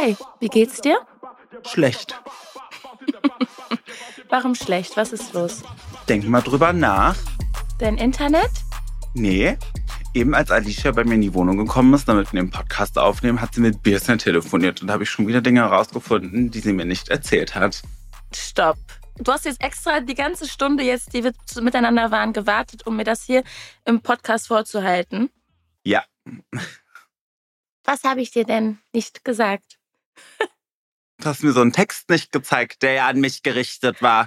Hi, wie geht's dir? Schlecht. Warum schlecht? Was ist los? Denk mal drüber nach. Dein Internet? Nee, eben als Alicia bei mir in die Wohnung gekommen ist, damit wir den Podcast aufnehmen, hat sie mit Birsen telefoniert und da habe ich schon wieder Dinge herausgefunden, die sie mir nicht erzählt hat. Stopp. Du hast jetzt extra die ganze Stunde jetzt, die wir miteinander waren, gewartet, um mir das hier im Podcast vorzuhalten. Ja. Was habe ich dir denn nicht gesagt? Du hast mir so einen Text nicht gezeigt, der ja an mich gerichtet war.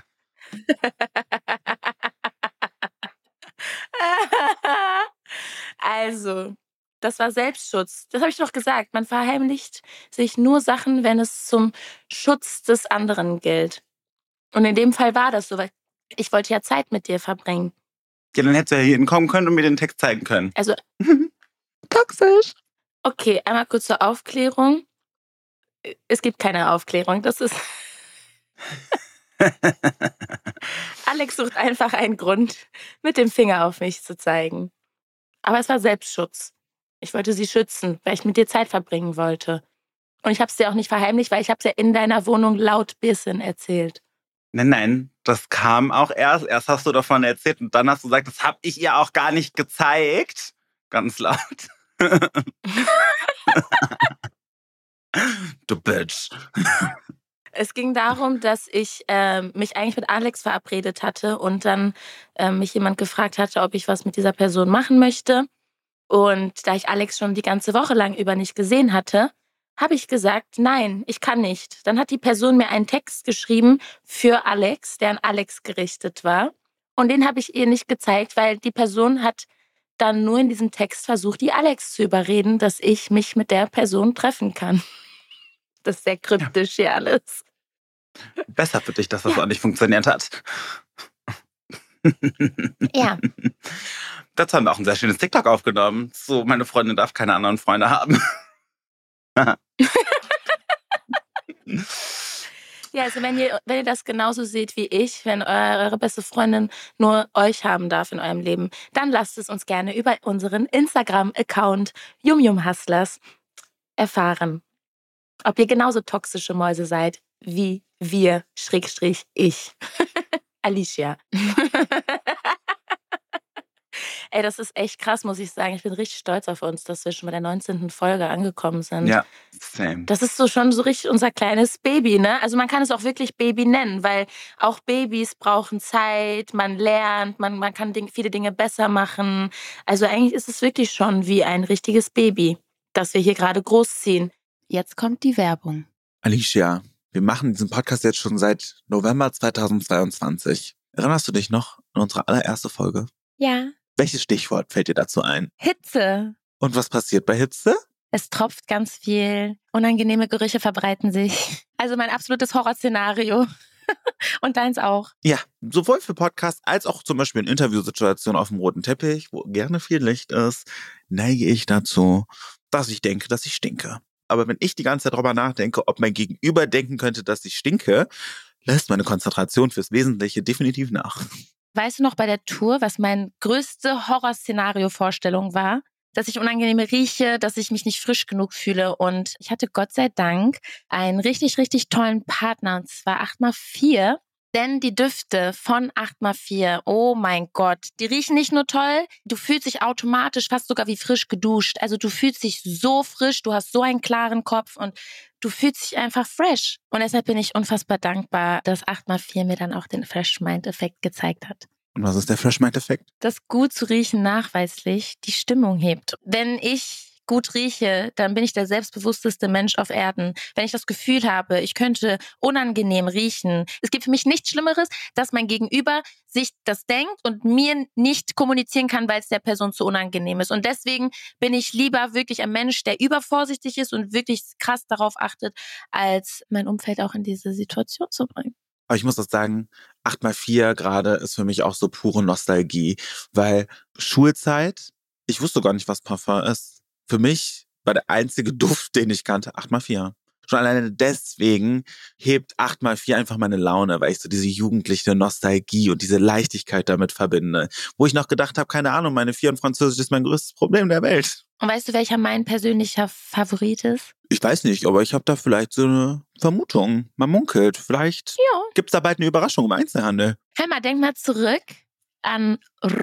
Also, das war Selbstschutz. Das habe ich doch gesagt. Man verheimlicht sich nur Sachen, wenn es zum Schutz des anderen gilt. Und in dem Fall war das so, weil ich wollte ja Zeit mit dir verbringen. Ja, dann hättest du ja hier hinkommen können und mir den Text zeigen können. Also, toxisch. Okay, einmal kurz zur Aufklärung. Es gibt keine Aufklärung. Das ist... Alex sucht einfach einen Grund, mit dem Finger auf mich zu zeigen. Aber es war Selbstschutz. Ich wollte sie schützen, weil ich mit dir Zeit verbringen wollte. Und ich habe es dir auch nicht verheimlicht, weil ich habe es ja in deiner Wohnung laut bisschen erzählt. Nein, das kam auch erst. Erst hast du davon erzählt und dann hast du gesagt, das habe ich ihr auch gar nicht gezeigt. Ganz laut. Du Bitch. Es ging darum, dass ich mich eigentlich mit Alex verabredet hatte und dann mich jemand gefragt hatte, ob ich was mit dieser Person machen möchte. Und da ich Alex schon die ganze Woche lang über nicht gesehen hatte, habe ich gesagt, nein, ich kann nicht. Dann hat die Person mir einen Text geschrieben für Alex, der an Alex gerichtet war. Und den habe ich ihr nicht gezeigt, weil die Person hat dann nur in diesem Text versucht, die Alex zu überreden, dass ich mich mit der Person treffen kann. Das ist sehr kryptisch hier alles. Besser für dich, dass das auch nicht funktioniert hat. Ja. Dazu haben wir auch ein sehr schönes TikTok aufgenommen. So, meine Freundin darf keine anderen Freunde haben. Ja, also wenn ihr das genauso seht wie ich, wenn eure beste Freundin nur euch haben darf in eurem Leben, dann lasst es uns gerne über unseren Instagram-Account YumYumHustlers erfahren. Ob ihr genauso toxische Mäuse seid wie wir, / ich. Alicia. Ey, das ist echt krass, muss ich sagen. Ich bin richtig stolz auf uns, dass wir schon bei der 19. Folge angekommen sind. Ja, same. Das ist so schon so richtig unser kleines Baby, ne? Also man kann es auch wirklich Baby nennen, weil auch Babys brauchen Zeit, man lernt, man kann viele Dinge besser machen. Also eigentlich ist es wirklich schon wie ein richtiges Baby, das wir hier gerade großziehen. Jetzt kommt die Werbung. Alicia, wir machen diesen Podcast jetzt schon seit November 2022. Erinnerst du dich noch an unsere allererste Folge? Ja. Welches Stichwort fällt dir dazu ein? Hitze. Und was passiert bei Hitze? Es tropft ganz viel. Unangenehme Gerüche verbreiten sich. Also mein absolutes Horrorszenario. Und deins auch. Ja, sowohl für Podcasts als auch zum Beispiel in Interviewsituationen auf dem roten Teppich, wo gerne viel Licht ist, neige ich dazu, dass ich denke, dass ich stinke. Aber wenn ich die ganze Zeit darüber nachdenke, ob mein Gegenüber denken könnte, dass ich stinke, lässt meine Konzentration fürs Wesentliche definitiv nach. Weißt du noch bei der Tour, was meine größte Horrorszenario-Vorstellung war? Dass ich unangenehme rieche, dass ich mich nicht frisch genug fühle. Und ich hatte Gott sei Dank einen richtig, richtig tollen Partner, und zwar 8x4. Denn die Düfte von 8x4, oh mein Gott, die riechen nicht nur toll, du fühlst dich automatisch fast sogar wie frisch geduscht. Also du fühlst dich so frisch, du hast so einen klaren Kopf und du fühlst dich einfach fresh. Und deshalb bin ich unfassbar dankbar, dass 8x4 mir dann auch den Fresh Mind-Effekt gezeigt hat. Und was ist der Fresh Mind-Effekt? Dass gut zu riechen nachweislich die Stimmung hebt. Wenn ich gut rieche, dann bin ich der selbstbewussteste Mensch auf Erden. Wenn ich das Gefühl habe, ich könnte unangenehm riechen. Es gibt für mich nichts Schlimmeres, dass mein Gegenüber sich das denkt und mir nicht kommunizieren kann, weil es der Person zu unangenehm ist. Und deswegen bin ich lieber wirklich ein Mensch, der übervorsichtig ist und wirklich krass darauf achtet, als mein Umfeld auch in diese Situation zu bringen. Aber ich muss das sagen, 8x4 gerade ist für mich auch so pure Nostalgie, weil Schulzeit, ich wusste gar nicht, was Parfum ist. Für mich war der einzige Duft, den ich kannte, 8x4. Schon alleine deswegen hebt 8x4 einfach meine Laune, weil ich so diese jugendliche Nostalgie und diese Leichtigkeit damit verbinde. Wo ich noch gedacht habe, keine Ahnung, meine 4 in Französisch ist mein größtes Problem der Welt. Und weißt du, welcher mein persönlicher Favorit ist? Ich weiß nicht, aber ich habe da vielleicht so eine Vermutung. Man munkelt. Vielleicht Ja. gibt's da bald eine Überraschung im Einzelhandel. Hör mal, denk mal zurück an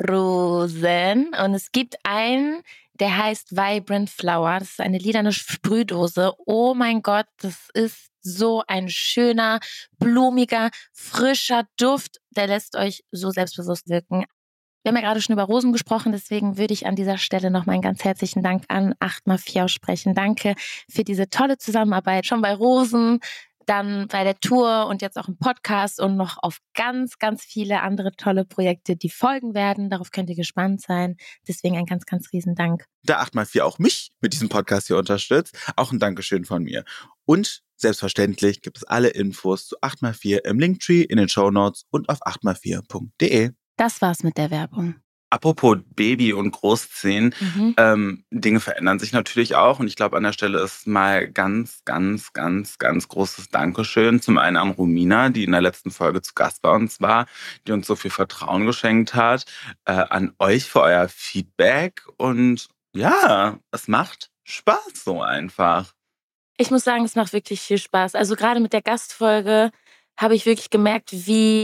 Rosen. Und es gibt einen, der heißt Vibrant Flower. Das ist eine lilane Sprühdose. Oh mein Gott, das ist so ein schöner, blumiger, frischer Duft. Der lässt euch so selbstbewusst wirken. Wir haben ja gerade schon über Rosen gesprochen, deswegen würde ich an dieser Stelle noch mal einen ganz herzlichen Dank an 8x4 aussprechen. Danke für diese tolle Zusammenarbeit, schon bei Rosen, dann bei der Tour und jetzt auch im Podcast und noch auf ganz, ganz viele andere tolle Projekte, die folgen werden. Darauf könnt ihr gespannt sein. Deswegen ein ganz, ganz riesen Dank. Da 8x4 auch mich mit diesem Podcast hier unterstützt. Auch ein Dankeschön von mir. Und selbstverständlich gibt es alle Infos zu 8x4 im Linktree, in den Shownotes und auf 8x4.de. Das war's mit der Werbung. Apropos Baby und Großziehen, Dinge verändern sich natürlich auch. Und ich glaube, an der Stelle ist mal ganz, ganz, ganz, ganz großes Dankeschön. Zum einen an Romina, die in der letzten Folge zu Gast bei uns war, die uns so viel Vertrauen geschenkt hat. An euch für euer Feedback. Und ja, es macht Spaß so einfach. Ich muss sagen, es macht wirklich viel Spaß. Also gerade mit der Gastfolge habe ich wirklich gemerkt,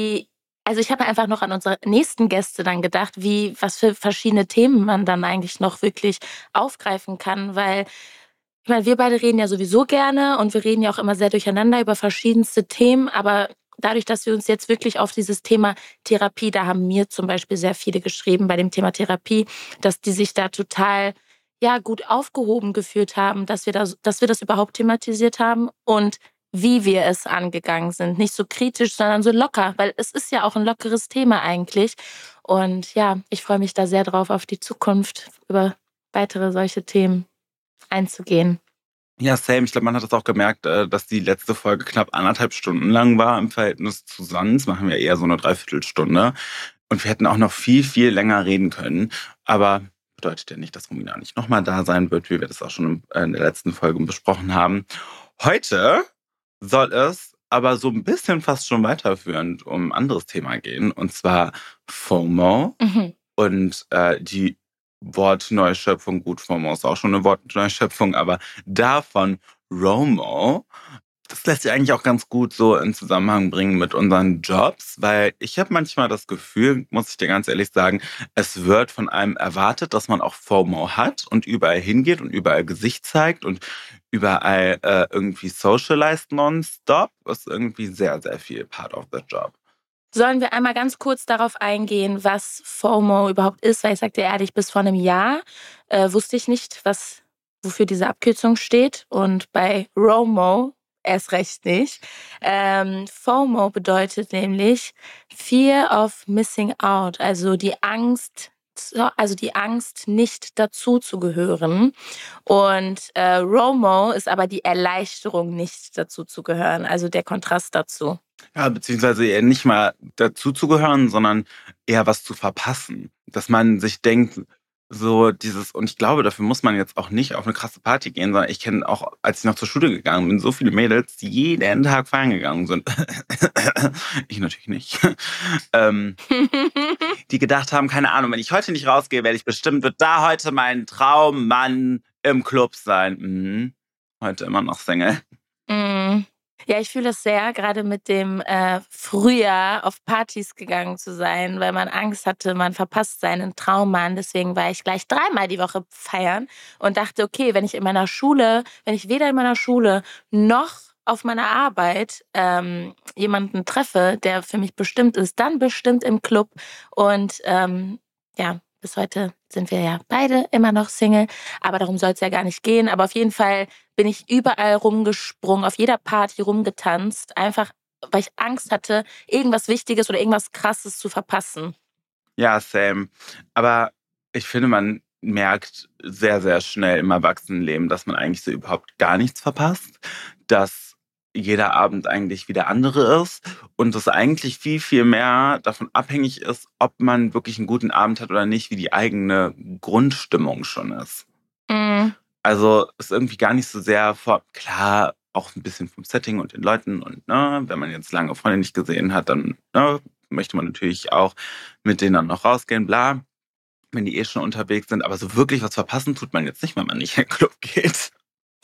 also ich habe einfach noch an unsere nächsten Gäste dann gedacht, was für verschiedene Themen man dann eigentlich noch wirklich aufgreifen kann, weil ich meine, wir beide reden ja sowieso gerne und wir reden ja auch immer sehr durcheinander über verschiedenste Themen, aber dadurch, dass wir uns jetzt wirklich auf dieses Thema Therapie, da haben mir zum Beispiel sehr viele geschrieben bei dem Thema Therapie, dass die sich da total gut aufgehoben gefühlt haben, dass wir das überhaupt thematisiert haben und wie wir es angegangen sind. Nicht so kritisch, sondern so locker, weil es ist ja auch ein lockeres Thema eigentlich. Und ja, ich freue mich da sehr drauf, auf die Zukunft über weitere solche Themen einzugehen. Ja, same. Ich glaube, man hat das auch gemerkt, dass die letzte Folge knapp 1,5 Stunden lang war im Verhältnis zu sonst. Machen wir eher so eine Dreiviertelstunde. Und wir hätten auch noch viel, viel länger reden können. Aber bedeutet ja nicht, dass Romina nicht nochmal da sein wird, wie wir das auch schon in der letzten Folge besprochen haben. Heute soll es aber so ein bisschen fast schon weiterführend um ein anderes Thema gehen. Und zwar FOMO und die Wortneuschöpfung. Gut, FOMO ist auch schon eine Wortneuschöpfung, aber davon ROMO. Das lässt sich eigentlich auch ganz gut so in Zusammenhang bringen mit unseren Jobs, weil ich habe manchmal das Gefühl, muss ich dir ganz ehrlich sagen, es wird von einem erwartet, dass man auch FOMO hat und überall hingeht und überall Gesicht zeigt und überall irgendwie socialized nonstop. Das ist irgendwie sehr, sehr viel part of the job. Sollen wir einmal ganz kurz darauf eingehen, was FOMO überhaupt ist? Weil ich sag dir ehrlich, bis vor einem Jahr wusste ich nicht, wofür diese Abkürzung steht. Und bei ROMO erst recht nicht. FOMO bedeutet nämlich Fear of Missing Out, also die Angst, nicht dazu zu gehören. Und ROMO ist aber die Erleichterung, nicht dazu zu gehören, also der Kontrast dazu. Ja, beziehungsweise eher nicht mal dazu zu gehören, sondern eher was zu verpassen. Dass man sich denkt, so dieses, und ich glaube, dafür muss man jetzt auch nicht auf eine krasse Party gehen, sondern ich kenne auch, als ich noch zur Schule gegangen bin, so viele Mädels, die jeden Tag feiern gegangen sind. Ich natürlich nicht. Die gedacht haben, keine Ahnung, wenn ich heute nicht rausgehe, wird da heute mein Traummann im Club sein. Heute immer noch Single. Ja, ich fühle das sehr, gerade mit dem früher auf Partys gegangen zu sein, weil man Angst hatte, man verpasst seinen Traummann. Deswegen war ich gleich 3-mal die Woche feiern und dachte, okay, wenn ich weder in meiner Schule noch auf meiner Arbeit jemanden treffe, der für mich bestimmt ist, dann bestimmt im Club. Und bis heute sind wir ja beide immer noch Single, aber darum soll es ja gar nicht gehen. Aber auf jeden Fall bin ich überall rumgesprungen, auf jeder Party rumgetanzt, einfach weil ich Angst hatte, irgendwas Wichtiges oder irgendwas Krasses zu verpassen. Ja, same. Aber ich finde, man merkt sehr, sehr schnell im Erwachsenenleben, dass man eigentlich so überhaupt gar nichts verpasst, dass jeder Abend eigentlich wie der andere ist und es eigentlich viel, viel mehr davon abhängig ist, ob man wirklich einen guten Abend hat oder nicht, wie die eigene Grundstimmung schon ist. Also ist irgendwie gar nicht so sehr klar, auch ein bisschen vom Setting und den Leuten und wenn man jetzt lange Freunde nicht gesehen hat, dann möchte man natürlich auch mit denen dann noch rausgehen, bla, wenn die schon unterwegs sind, aber so wirklich was verpassen tut man jetzt nicht, wenn man nicht in den Club geht.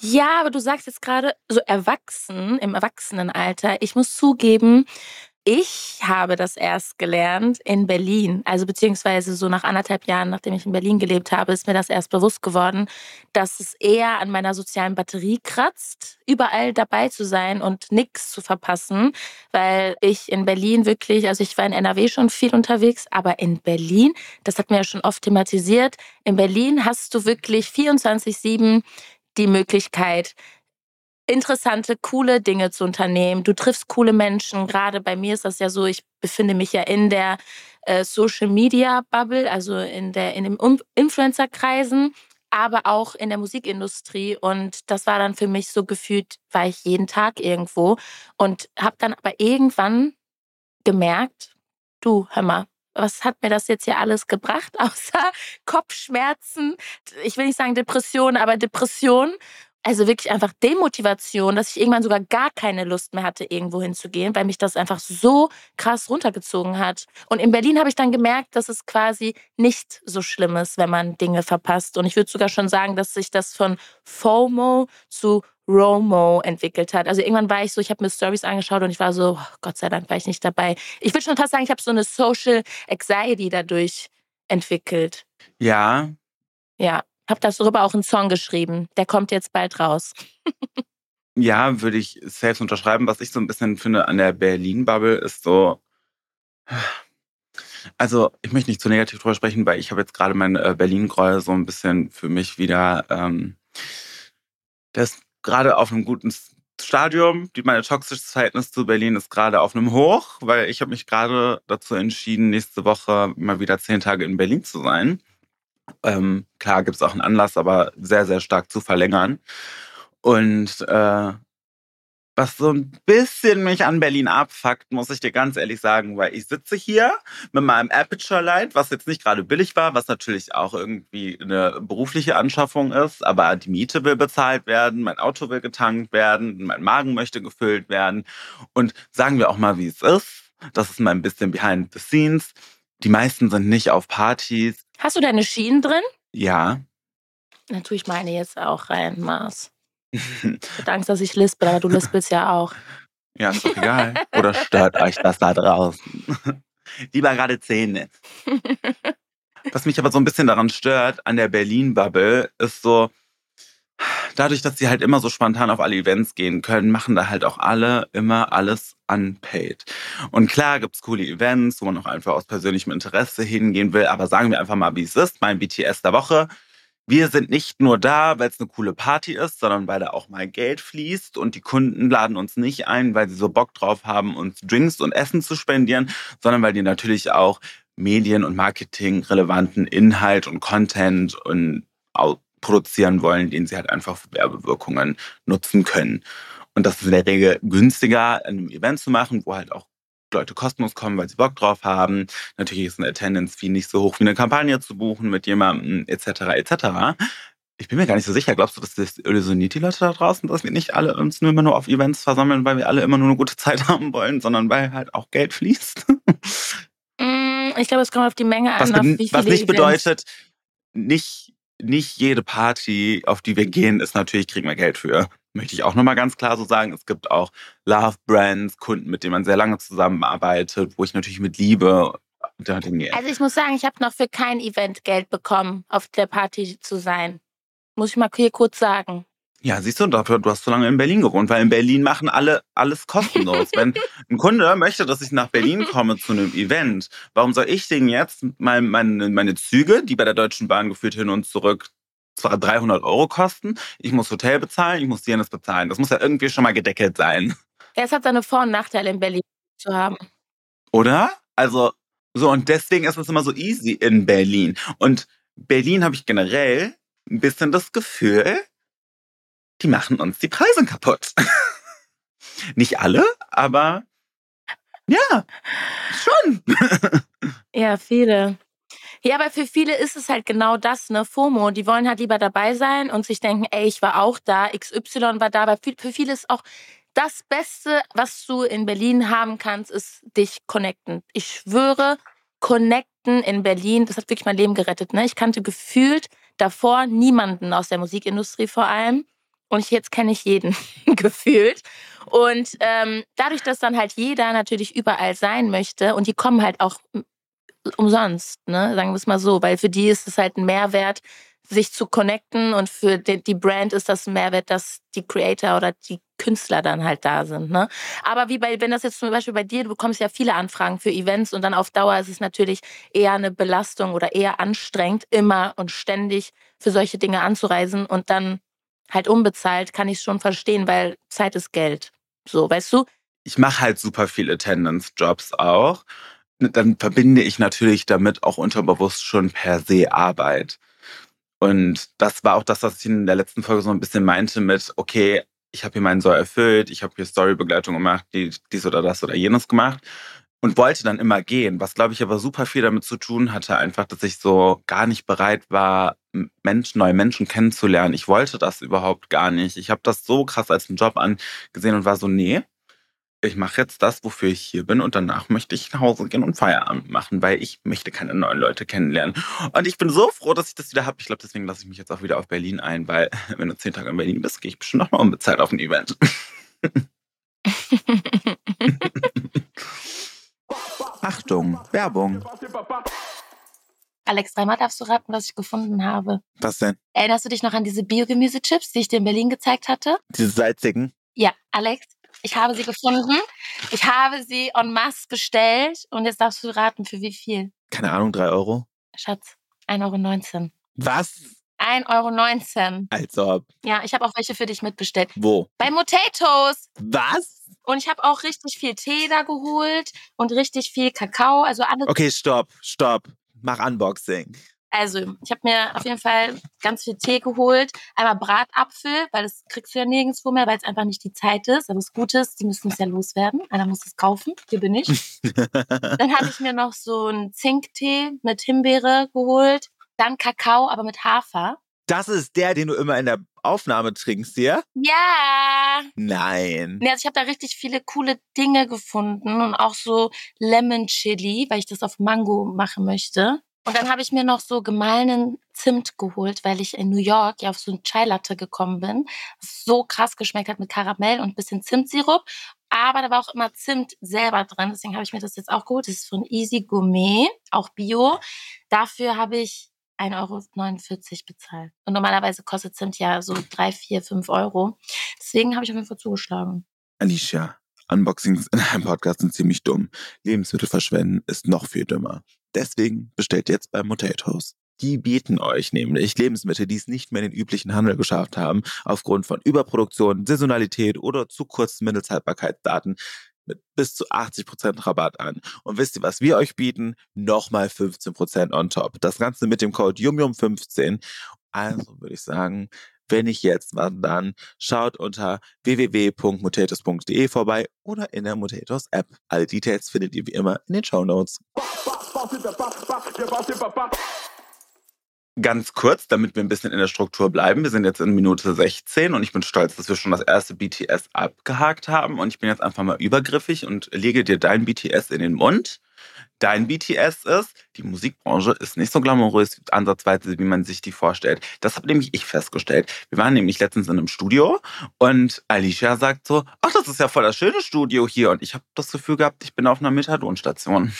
Ja, aber du sagst jetzt gerade so erwachsen, im Erwachsenenalter. Ich muss zugeben, ich habe das erst gelernt in Berlin. Also beziehungsweise so nach 1,5 Jahren, nachdem ich in Berlin gelebt habe, ist mir das erst bewusst geworden, dass es eher an meiner sozialen Batterie kratzt, überall dabei zu sein und nichts zu verpassen. Weil ich in Berlin wirklich, also ich war in NRW schon viel unterwegs, aber in Berlin, das hat mir ja schon oft thematisiert, in Berlin hast du wirklich 24/7 die Möglichkeit, interessante, coole Dinge zu unternehmen. Du triffst coole Menschen. Gerade bei mir ist das ja so, ich befinde mich ja in der Social-Media-Bubble, also in den Influencer-Kreisen, aber auch in der Musikindustrie. Und das war dann für mich so gefühlt, war ich jeden Tag irgendwo und habe dann aber irgendwann gemerkt, du, hör mal, was hat mir das jetzt hier alles gebracht, außer Kopfschmerzen? Ich will nicht sagen Depression, aber Depression. Also wirklich einfach Demotivation, dass ich irgendwann sogar gar keine Lust mehr hatte, irgendwo hinzugehen, weil mich das einfach so krass runtergezogen hat. Und in Berlin habe ich dann gemerkt, dass es quasi nicht so schlimm ist, wenn man Dinge verpasst. Und ich würde sogar schon sagen, dass sich das von FOMO zu Romo entwickelt hat. Also irgendwann war ich so, ich habe mir Stories angeschaut und ich war so, oh, Gott sei Dank war ich nicht dabei. Ich würde schon fast sagen, ich habe so eine Social Anxiety dadurch entwickelt. Ja, Ja, habe darüber auch einen Song geschrieben. Der kommt jetzt bald raus. ja, würde ich selbst unterschreiben. Was ich so ein bisschen finde an der Berlin-Bubble ist so, also ich möchte nicht zu negativ drüber sprechen, weil ich habe jetzt gerade mein Berlin-Groll so ein bisschen für mich wieder, der ist gerade auf einem guten Stadium. Mein toxisches Verhältnis zu Berlin ist gerade auf einem Hoch, weil ich habe mich gerade dazu entschieden, nächste Woche mal wieder 10 Tage in Berlin zu sein. Klar gibt es auch einen Anlass, aber sehr, sehr stark zu verlängern. Und was so ein bisschen mich an Berlin abfuckt, muss ich dir ganz ehrlich sagen, weil ich sitze hier mit meinem Aperture Light, was jetzt nicht gerade billig war, was natürlich auch irgendwie eine berufliche Anschaffung ist, aber die Miete will bezahlt werden, mein Auto will getankt werden, mein Magen möchte gefüllt werden. Und sagen wir auch mal, wie es ist. Das ist mal ein bisschen behind the scenes. Die meisten sind nicht auf Partys. Hast du deine Schienen drin? Ja. Dann tue ich meine jetzt auch rein, Mars. Ich hatte Angst, dass ich lispel, aber du lispelst ja auch. Ja, ist doch egal. Oder stört euch das da draußen? Lieber gerade Zähne. Was mich aber so ein bisschen daran stört, an der Berlin-Bubble, ist so, dadurch, dass die halt immer so spontan auf alle Events gehen können, machen da halt auch alle immer alles unpaid. Und klar gibt's coole Events, wo man auch einfach aus persönlichem Interesse hingehen will, aber sagen wir einfach mal, wie es ist. Mein BTS der Woche. Wir sind nicht nur da, weil es eine coole Party ist, sondern weil da auch mal Geld fließt und die Kunden laden uns nicht ein, weil sie so Bock drauf haben, uns Drinks und Essen zu spendieren, sondern weil die natürlich auch Medien- und Marketing-relevanten Inhalt und Content und produzieren wollen, den sie halt einfach für Werbewirkungen nutzen können. Und das ist in der Regel günstiger, ein Event zu machen, wo halt auch Leute kostenlos kommen, weil sie Bock drauf haben. Natürlich ist eine Attendance-Fee nicht so hoch wie eine Kampagne zu buchen mit jemandem etc. etc. Ich bin mir gar nicht so sicher. Glaubst du, dass das illusioniert die Leute da draußen, dass wir nicht alle uns nur immer nur auf Events versammeln, weil wir alle immer nur eine gute Zeit haben wollen, sondern weil halt auch Geld fließt? Ich glaube, es kommt auf die Menge Was, an, auf wie was viele nicht Events. bedeutet, nicht jede Party, auf die wir gehen, ist natürlich, kriegen wir Geld für. Möchte ich auch nochmal ganz klar so sagen. Es gibt auch Love-Brands, Kunden, mit denen man sehr lange zusammenarbeitet, wo ich natürlich mit Liebe da hingehe. Also ich muss sagen, ich habe noch für kein Event Geld bekommen, auf der Party zu sein. Muss ich mal hier kurz sagen. Ja, siehst du, dafür, du hast so lange in Berlin gewohnt, weil in Berlin machen alle alles kostenlos. Wenn ein Kunde möchte, dass ich nach Berlin komme zu einem Event, warum soll ich denn jetzt meine Züge, die bei der Deutschen Bahn geführt hin und zurück zwar 300 Euro kosten, ich muss Hotel bezahlen, ich muss jenes bezahlen. Das muss ja irgendwie schon mal gedeckelt sein. Ja, es hat seine Vor- und Nachteile, in Berlin zu haben. Oder? Also, so, und deswegen ist es immer so easy in Berlin. Und Berlin habe ich generell ein bisschen das Gefühl, die machen uns die Preise kaputt. Nicht alle, aber ja, schon. Ja, viele. Ja, aber für viele ist es halt genau das, ne, FOMO. Die wollen halt lieber dabei sein und sich denken, ey, ich war auch da, XY war da. Aber für viele ist auch das Beste, was du in Berlin haben kannst, ist dich connecten. Ich schwöre, connecten in Berlin, das hat wirklich mein Leben gerettet. Ne? Ich kannte gefühlt davor niemanden aus der Musikindustrie vor allem. Und jetzt kenne ich jeden gefühlt. Und dadurch, dass dann halt jeder natürlich überall sein möchte und die kommen halt auch umsonst, ne? Sagen wir es mal so, weil für die ist es halt ein Mehrwert, sich zu connecten und für die Brand ist das ein Mehrwert, dass die Creator oder die Künstler dann halt da sind, ne? Aber wenn das jetzt zum Beispiel bei dir, du bekommst ja viele Anfragen für Events und dann auf Dauer ist es natürlich eher eine Belastung oder eher anstrengend, immer und ständig für solche Dinge anzureisen und dann halt unbezahlt, kann ich schon verstehen, weil Zeit ist Geld. So, weißt du? Ich mache halt super viel Attendance-Jobs auch. Dann verbinde ich natürlich damit auch unterbewusst schon per se Arbeit. Und das war auch das, was ich in der letzten Folge so ein bisschen meinte mit, okay, ich habe hier meinen Soll erfüllt, ich habe hier Storybegleitung gemacht, dies oder das oder jenes gemacht und wollte dann immer gehen, was, glaube ich, aber super viel damit zu tun hatte, einfach, dass ich so gar nicht bereit war, neue Menschen kennenzulernen. Ich wollte das überhaupt gar nicht. Ich habe das so krass als einen Job angesehen und war so, nee, ich mache jetzt das, wofür ich hier bin und danach möchte ich nach Hause gehen und Feierabend machen, weil ich möchte keine neuen Leute kennenlernen. Und ich bin so froh, dass ich das wieder habe. Ich glaube, deswegen lasse ich mich jetzt auch wieder auf Berlin ein, weil wenn du 10 Tage in Berlin bist, gehe ich bestimmt nochmal unbezahlt auf ein Event. Achtung, Werbung. Alex, dreimal darfst du raten, was ich gefunden habe. Was denn? Erinnerst du dich noch an diese Biogemüse-Chips, die ich dir in Berlin gezeigt hatte? Diese salzigen? Ja, Alex, ich habe sie gefunden. Ich habe sie en masse bestellt und jetzt darfst du raten, für wie viel. Keine Ahnung, 3 Euro. Schatz, 1,19 Euro. Was? 1,19 Euro. Als ob. Ja, ich habe auch welche für dich mitbestellt. Wo? Bei Potatoes. Was? Und ich habe auch richtig viel Tee da geholt und richtig viel Kakao. Also alles. Okay, stopp. Mach Unboxing. Also, ich habe mir auf jeden Fall ganz viel Tee geholt. Einmal Bratapfel, weil das kriegst du ja nirgendwo mehr, weil es einfach nicht die Zeit ist. Aber das Gute ist, die müssen es ja loswerden. Einer muss es kaufen. Hier bin ich. Dann habe ich mir noch so einen Zinktee mit Himbeere geholt. Dann Kakao, aber mit Hafer. Das ist der, den du immer in der Aufnahme trinkst, ja? Ja. Nein. Also ich habe da richtig viele coole Dinge gefunden und auch so Lemon Chili, weil ich das auf Mango machen möchte. Und dann habe ich mir noch so gemahlenen Zimt geholt, weil ich in New York ja auf so ein Chai Latte gekommen bin, was so krass geschmeckt hat mit Karamell und ein bisschen Zimtsirup. Aber da war auch immer Zimt selber drin, deswegen habe ich mir das jetzt auch geholt. Das ist von Easy Gourmet, auch Bio. Dafür habe ich 1,49 € bezahlt. Und normalerweise kostet Zimt ja so 3, 4, 5 Euro. Deswegen habe ich auf jeden Fall zugeschlagen. Alicia, Unboxings in einem Podcast sind ziemlich dumm. Lebensmittel verschwenden ist noch viel dümmer. Deswegen bestellt jetzt bei Potatoes. Die bieten euch nämlich Lebensmittel, die es nicht mehr in den üblichen Handel geschafft haben, aufgrund von Überproduktion, Saisonalität oder zu kurzen Mindesthaltbarkeitsdaten mit bis zu 80% Rabatt an. Und wisst ihr, was wir euch bieten? Nochmal 15% on top. Das Ganze mit dem Code YUMYUM15. Also würde ich sagen, wenn nicht jetzt, wann dann? Schaut unter www.motatos.de vorbei oder in der Motatos App. Alle Details findet ihr wie immer in den Shownotes. Ganz kurz, damit wir ein bisschen in der Struktur bleiben. Wir sind jetzt in Minute 16 und ich bin stolz, dass wir schon das erste BTS abgehakt haben. Und ich bin jetzt einfach mal übergriffig und lege dir dein BTS in den Mund. Dein BTS ist, die Musikbranche ist nicht so glamourös ansatzweise, wie man sich die vorstellt. Das habe nämlich ich festgestellt. Wir waren nämlich letztens in einem Studio und Alicia sagt so, ach, das ist ja voll das schöne Studio hier. Und ich habe das Gefühl gehabt, ich bin auf einer Methadonstation.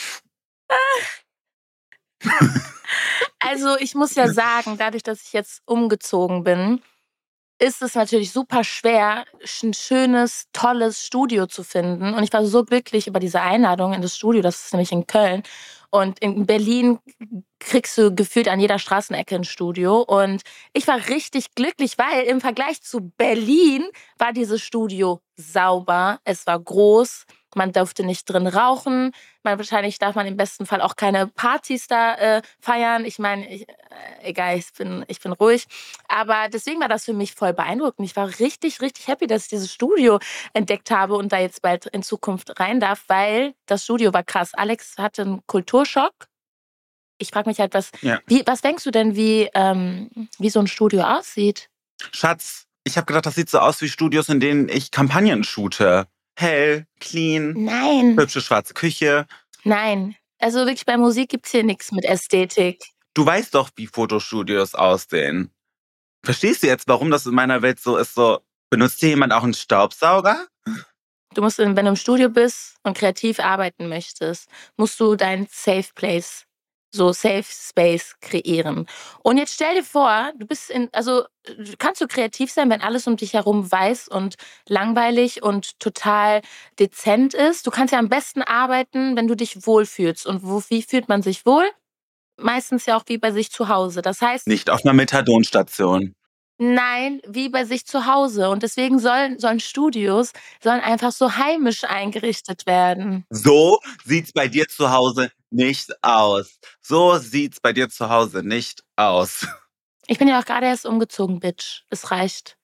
Also ich muss ja sagen, dadurch, dass ich jetzt umgezogen bin, ist es natürlich super schwer, ein schönes, tolles Studio zu finden. Und ich war so glücklich über diese Einladung in das Studio, das ist nämlich in Köln. Und in Berlin kriegst du gefühlt an jeder Straßenecke ein Studio. Und ich war richtig glücklich, weil im Vergleich zu Berlin war dieses Studio sauber, es war groß, man durfte nicht drin rauchen. Wahrscheinlich darf man im besten Fall auch keine Partys da feiern. Ich meine, egal, ich bin ruhig. Aber deswegen war das für mich voll beeindruckend. Ich war richtig, richtig happy, dass ich dieses Studio entdeckt habe und da jetzt bald in Zukunft rein darf, weil das Studio war krass. Alex hatte einen Kulturschock. Ich frage mich halt, was denkst du denn, wie so ein Studio aussieht? Schatz, ich habe gedacht, das sieht so aus wie Studios, in denen ich Kampagnen shoote. Hell, clean, Nein. hübsche schwarze Küche. Nein. Also wirklich bei Musik gibt's hier nichts mit Ästhetik. Du weißt doch, wie Fotostudios aussehen. Verstehst du jetzt, warum das in meiner Welt so ist? So, benutzt hier jemand auch einen Staubsauger? Du musst, wenn du im Studio bist und kreativ arbeiten möchtest, musst du dein Safe Place, so Safe Space kreieren. Und jetzt stell dir vor, kannst du kreativ sein, wenn alles um dich herum weiß und langweilig und total dezent ist. Du kannst ja am besten arbeiten, wenn du dich wohlfühlst. Und wie fühlt man sich wohl? Meistens ja auch wie bei sich zu Hause. Das heißt, Nicht auf einer Methadonstation. nein, wie bei sich zu Hause. Und deswegen sollen Studios einfach so heimisch eingerichtet werden. So sieht's bei dir zu Hause nicht aus. So sieht's bei dir zu Hause nicht aus. Ich bin ja auch gerade erst umgezogen, Bitch. Es reicht.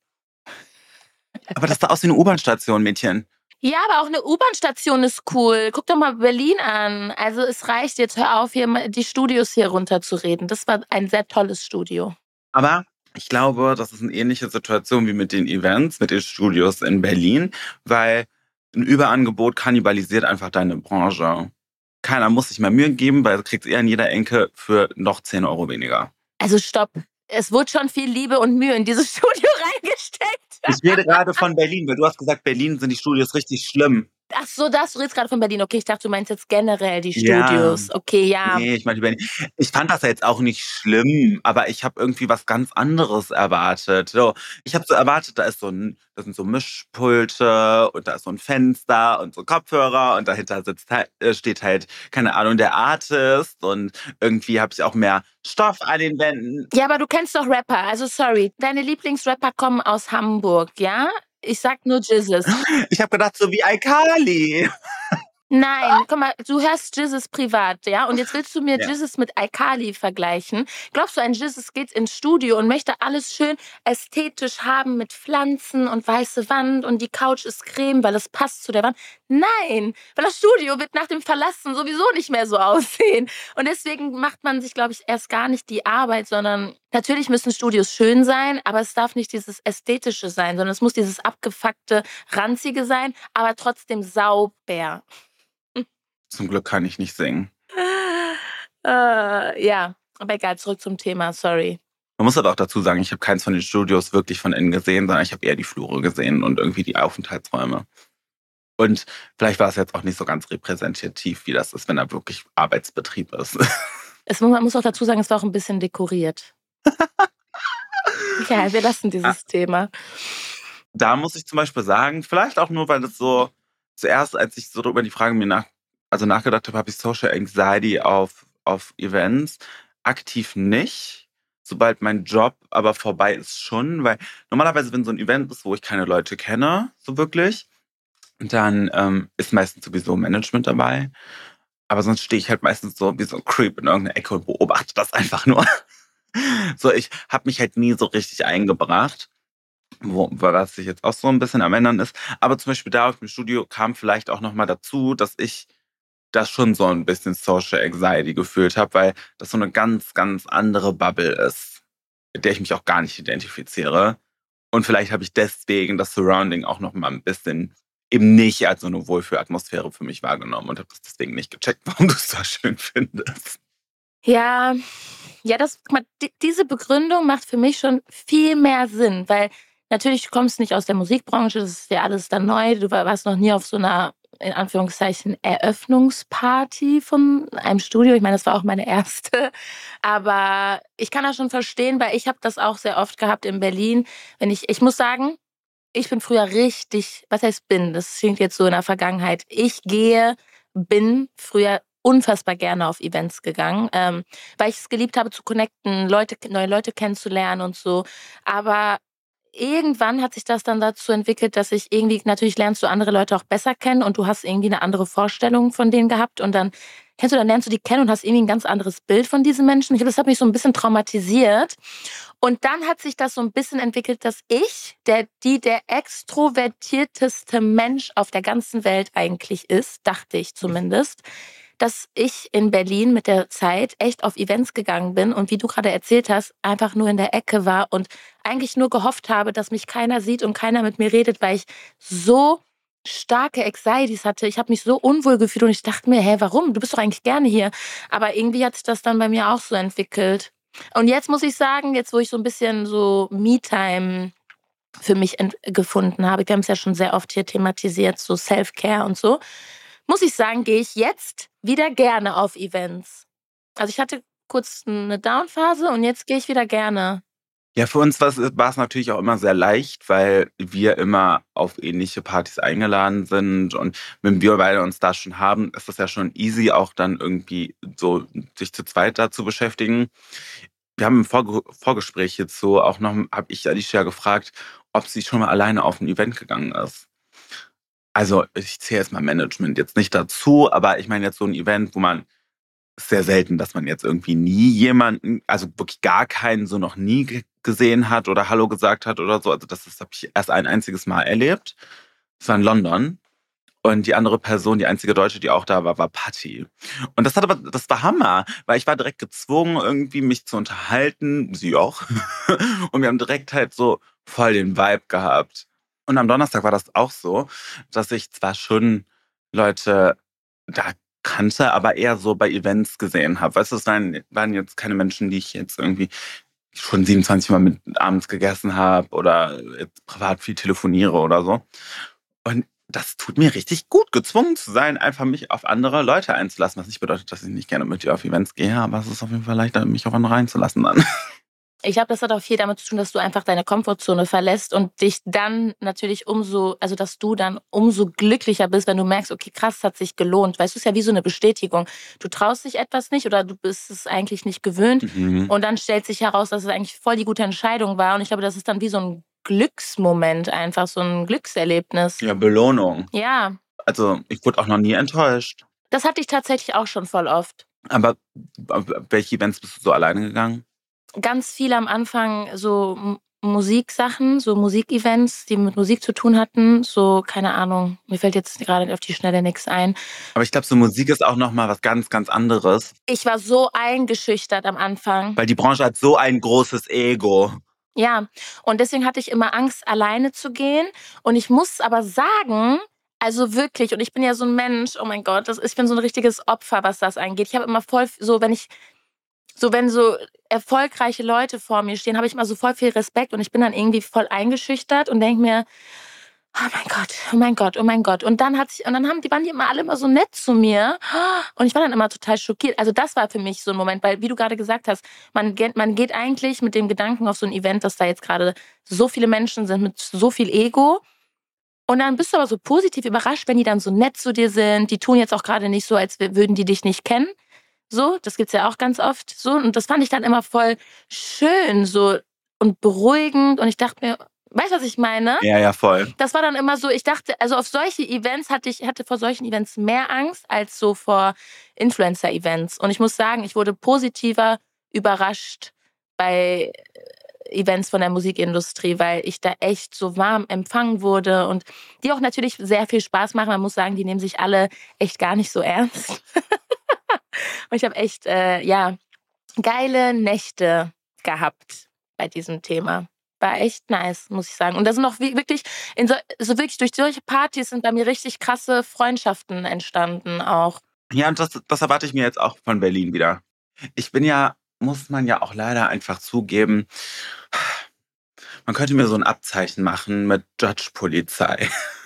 Aber das sah aus wie eine U-Bahn-Station, Mädchen. Ja, aber auch eine U-Bahn-Station ist cool. Guck doch mal Berlin an. Also es reicht jetzt, hör auf, hier mal die Studios hier runterzureden. Das war ein sehr tolles Studio. Aber ich glaube, das ist eine ähnliche Situation wie mit den Events, mit den Studios in Berlin, weil ein Überangebot kannibalisiert einfach deine Branche. Keiner muss sich mehr Mühe geben, weil du kriegst eher in jeder Ecke für noch 10 Euro weniger. Also stopp. Es wurde schon viel Liebe und Mühe in dieses Studio reingesteckt. Ich rede gerade von Berlin, weil du hast gesagt, Berlin sind die Studios richtig schlimm. Ach so, du redest gerade von Berlin. Okay, ich dachte, du meinst jetzt generell die Studios. Ja. Okay, ja. Nee, ich meine Berlin. Ich fand das ja jetzt auch nicht schlimm, aber ich habe irgendwie was ganz anderes erwartet. So, ich habe so erwartet, da sind so Mischpulte und da ist so ein Fenster und so Kopfhörer und dahinter steht halt, keine Ahnung, der Artist und irgendwie habe ich auch mehr Stoff an den Wänden. Ja, aber du kennst doch Rapper. Also sorry, deine Lieblingsrapper kommen aus Hamburg, ja? Ich sag nur Jizzes. Ich habe gedacht, so wie iCarly. Nein, guck mal, du hörst Jizzes privat, ja? Und jetzt willst du mir Ja. Jizzes mit iCarly vergleichen. Glaubst du, ein Jizzes geht ins Studio und möchte alles schön ästhetisch haben mit Pflanzen und weiße Wand und die Couch ist creme, weil es passt zu der Wand? Nein, weil das Studio wird nach dem Verlassen sowieso nicht mehr so aussehen. Und deswegen macht man sich, glaube ich, erst gar nicht die Arbeit, sondern natürlich müssen Studios schön sein, aber es darf nicht dieses Ästhetische sein, sondern es muss dieses abgefuckte, ranzige sein, aber trotzdem sauber. Zum Glück kann ich nicht singen. Ja, aber egal, zurück zum Thema, sorry. Man muss aber auch dazu sagen, ich habe keins von den Studios wirklich von innen gesehen, sondern ich habe eher die Flure gesehen und irgendwie die Aufenthaltsräume. Und vielleicht war es jetzt auch nicht so ganz repräsentativ, wie das ist, wenn da wirklich Arbeitsbetrieb ist. Man muss auch dazu sagen, es war auch ein bisschen dekoriert. Ja, wir lassen dieses Thema. Da muss ich zum Beispiel sagen, vielleicht auch nur, weil das so zuerst, als ich so über die Frage nachgedacht habe ich Social Anxiety auf Events. Aktiv nicht. Sobald mein Job aber vorbei ist schon, weil normalerweise, wenn so ein Event ist, wo ich keine Leute kenne, so wirklich, dann ist meistens sowieso Management dabei. Aber sonst stehe ich halt meistens so wie so ein Creep in irgendeiner Ecke und beobachte das einfach nur. So, ich habe mich halt nie so richtig eingebracht. Was sich jetzt auch so ein bisschen am Ändern ist. Aber zum Beispiel da im Studio kam vielleicht auch nochmal dazu, dass ich das schon so ein bisschen Social Anxiety gefühlt habe, weil das so eine ganz, ganz andere Bubble ist, mit der ich mich auch gar nicht identifiziere. Und vielleicht habe ich deswegen das Surrounding auch nochmal ein bisschen eben nicht als so eine Wohlfühlatmosphäre für mich wahrgenommen und habe das deswegen nicht gecheckt, warum du es so schön findest. Ja, diese Begründung macht für mich schon viel mehr Sinn, weil natürlich du kommst nicht aus der Musikbranche, das ist ja alles dann neu, du warst noch nie auf so einer, in Anführungszeichen, Eröffnungsparty von einem Studio. Ich meine, das war auch meine erste, aber ich kann das schon verstehen, weil ich habe das auch sehr oft gehabt in Berlin. Ich muss sagen, ich bin früher was heißt bin, das klingt jetzt so in der Vergangenheit. Bin früher unfassbar gerne auf Events gegangen, weil ich es geliebt habe zu connecten, neue Leute kennenzulernen und so. Aber irgendwann hat sich das dann dazu entwickelt, dass ich irgendwie, natürlich lernst du andere Leute auch besser kennen und du hast irgendwie eine andere Vorstellung von denen gehabt und dann lernst du die kennen und hast irgendwie ein ganz anderes Bild von diesen Menschen. Das hat mich so ein bisschen traumatisiert. Und dann hat sich das so ein bisschen entwickelt, dass ich, der extrovertierteste Mensch auf der ganzen Welt eigentlich ist, dachte ich zumindest, dass ich in Berlin mit der Zeit echt auf Events gegangen bin und wie du gerade erzählt hast, einfach nur in der Ecke war und eigentlich nur gehofft habe, dass mich keiner sieht und keiner mit mir redet, weil ich so starke Anxieties hatte. Ich habe mich so unwohl gefühlt und ich dachte mir, warum? Du bist doch eigentlich gerne hier. Aber irgendwie hat sich das dann bei mir auch so entwickelt. Und jetzt muss ich sagen, jetzt wo ich so ein bisschen so Me-Time für mich gefunden habe, wir haben es ja schon sehr oft hier thematisiert, so Self-Care und so, muss ich sagen, gehe ich jetzt wieder gerne auf Events. Also ich hatte kurz eine Down-Phase und jetzt gehe ich wieder gerne. Ja, für uns war es natürlich auch immer sehr leicht, weil wir immer auf ähnliche Partys eingeladen sind. Und wenn wir beide uns da schon haben, ist das ja schon easy, auch dann irgendwie so sich zu zweit da zu beschäftigen. Wir haben im Vorgespräch jetzt so auch noch, habe ich Alicia gefragt, ob sie schon mal alleine auf ein Event gegangen ist. Also ich zähle jetzt mal Management jetzt nicht dazu, aber ich meine jetzt so ein Event, wo man ist sehr selten, dass man jetzt irgendwie nie jemanden, also wirklich gar keinen so noch nie gesehen hat oder Hallo gesagt hat oder so. Also das habe ich erst ein einziges Mal erlebt. Das war in London. Und die andere Person, die einzige Deutsche, die auch da war, war Patti. Und das war Hammer, weil ich war direkt gezwungen, irgendwie mich zu unterhalten, sie auch. Und wir haben direkt halt so voll den Vibe gehabt. Und am Donnerstag war das auch so, dass ich zwar schon Leute da kannte, aber eher so bei Events gesehen habe. Weißt du, es waren jetzt keine Menschen, die ich jetzt irgendwie schon 27 Mal mit abends gegessen habe oder jetzt privat viel telefoniere oder so. Und das tut mir richtig gut, gezwungen zu sein, einfach mich auf andere Leute einzulassen. Was nicht bedeutet, dass ich nicht gerne mit dir auf Events gehe, aber es ist auf jeden Fall leichter, mich auf andere einzulassen dann. Ich glaube, das hat auch viel damit zu tun, dass du einfach deine Komfortzone verlässt und dich dann natürlich dass du dann umso glücklicher bist, wenn du merkst, okay, krass, es hat sich gelohnt. Weißt du, es ist ja wie so eine Bestätigung. Du traust dich etwas nicht oder du bist es eigentlich nicht gewöhnt und dann stellt sich heraus, dass es eigentlich voll die gute Entscheidung war und ich glaube, das ist dann wie so ein Glücksmoment einfach, so ein Glückserlebnis. Ja, Belohnung. Ja, Also ich wurde auch noch nie enttäuscht. das hatte ich tatsächlich auch schon voll oft. Aber auf welche Events bist du so alleine gegangen? Ganz viel am Anfang so Musiksachen, so Musikevents, die mit Musik zu tun hatten. So, keine Ahnung, mir fällt jetzt gerade auf die Schnelle nichts ein. Aber ich glaube, so Musik ist auch nochmal was ganz, ganz anderes. Ich war so eingeschüchtert am Anfang. Weil die Branche hat so ein großes Ego. Ja, und deswegen hatte ich immer Angst, alleine zu gehen. Und ich muss aber sagen, also wirklich, und ich bin ja so ein Mensch, oh mein Gott, ich bin so ein richtiges Opfer, was das angeht. Ich habe immer voll so, wenn so erfolgreiche Leute vor mir stehen, habe ich immer so voll viel Respekt und ich bin dann irgendwie voll eingeschüchtert und denke mir, oh mein Gott, oh mein Gott, oh mein Gott. Und dann waren die immer alle immer so nett zu mir und ich war dann immer total schockiert. Also das war für mich so ein Moment, weil wie du gerade gesagt hast, man geht eigentlich mit dem Gedanken auf so ein Event, dass da jetzt gerade so viele Menschen sind mit so viel Ego. Und dann bist du aber so positiv überrascht, wenn die dann so nett zu dir sind. Die tun jetzt auch gerade nicht so, als würden die dich nicht kennen. So, das gibt's ja auch ganz oft so. Und das fand ich dann immer voll schön so und beruhigend. Und ich dachte mir, weißt du, was ich meine? Ja, voll. Das war dann immer so, ich dachte, also auf solche Events hatte vor solchen Events mehr Angst als so vor Influencer-Events. Und ich muss sagen, ich wurde positiver überrascht bei Events von der Musikindustrie, weil ich da echt so warm empfangen wurde und die auch natürlich sehr viel Spaß machen. Man muss sagen, die nehmen sich alle echt gar nicht so ernst. Und ich habe echt, geile Nächte gehabt bei diesem Thema. War echt nice, muss ich sagen. Und da sind auch wirklich, wirklich durch solche Partys sind bei mir richtig krasse Freundschaften entstanden auch. Ja, und das erwarte ich mir jetzt auch von Berlin wieder. Ich bin ja, muss man ja auch leider einfach zugeben, man könnte mir so ein Abzeichen machen mit Judge-Polizei.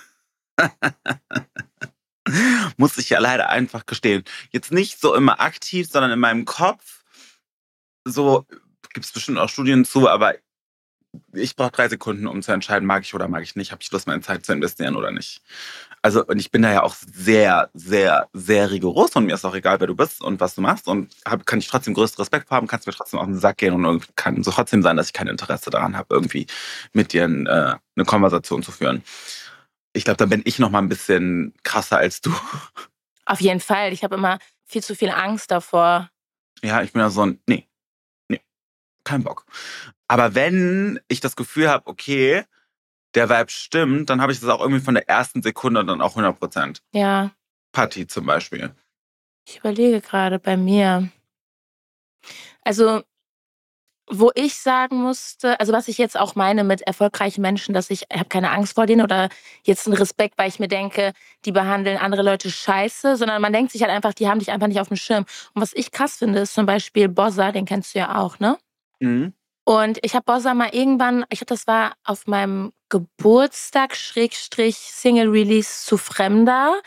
Muss ich ja leider einfach gestehen. Jetzt nicht so immer aktiv, sondern in meinem Kopf. So gibt es bestimmt auch Studien zu, aber ich brauche 3 Sekunden, um zu entscheiden, mag ich oder mag ich nicht, habe ich Lust, meine Zeit zu investieren oder nicht. Also, und ich bin da ja auch sehr, sehr, sehr rigoros und mir ist auch egal, wer du bist und was du machst und kann ich trotzdem größten Respekt haben, kannst mir trotzdem auf den Sack gehen und irgendwie kann so trotzdem sein, dass ich kein Interesse daran habe, irgendwie mit dir eine Konversation zu führen. Ich glaube, da bin ich noch mal ein bisschen krasser als du. Auf jeden Fall. Ich habe immer viel zu viel Angst davor. Ja, ich bin ja so ein, nee, kein Bock. Aber wenn ich das Gefühl habe, okay, der Vibe stimmt, dann habe ich das auch irgendwie von der ersten Sekunde dann auch 100%. Ja. Patti zum Beispiel. Ich überlege gerade bei mir. Also, wo ich sagen musste, also was ich jetzt auch meine mit erfolgreichen Menschen, dass ich habe keine Angst vor denen oder jetzt einen Respekt, weil ich mir denke, die behandeln andere Leute scheiße, sondern man denkt sich halt einfach, die haben dich einfach nicht auf dem Schirm. Und was ich krass finde, ist zum Beispiel Bozza, den kennst du ja auch, ne? Mhm. Und ich habe Bozza mal irgendwann, ich glaube, das war auf meinem Geburtstag, Single-Release zu Fremder.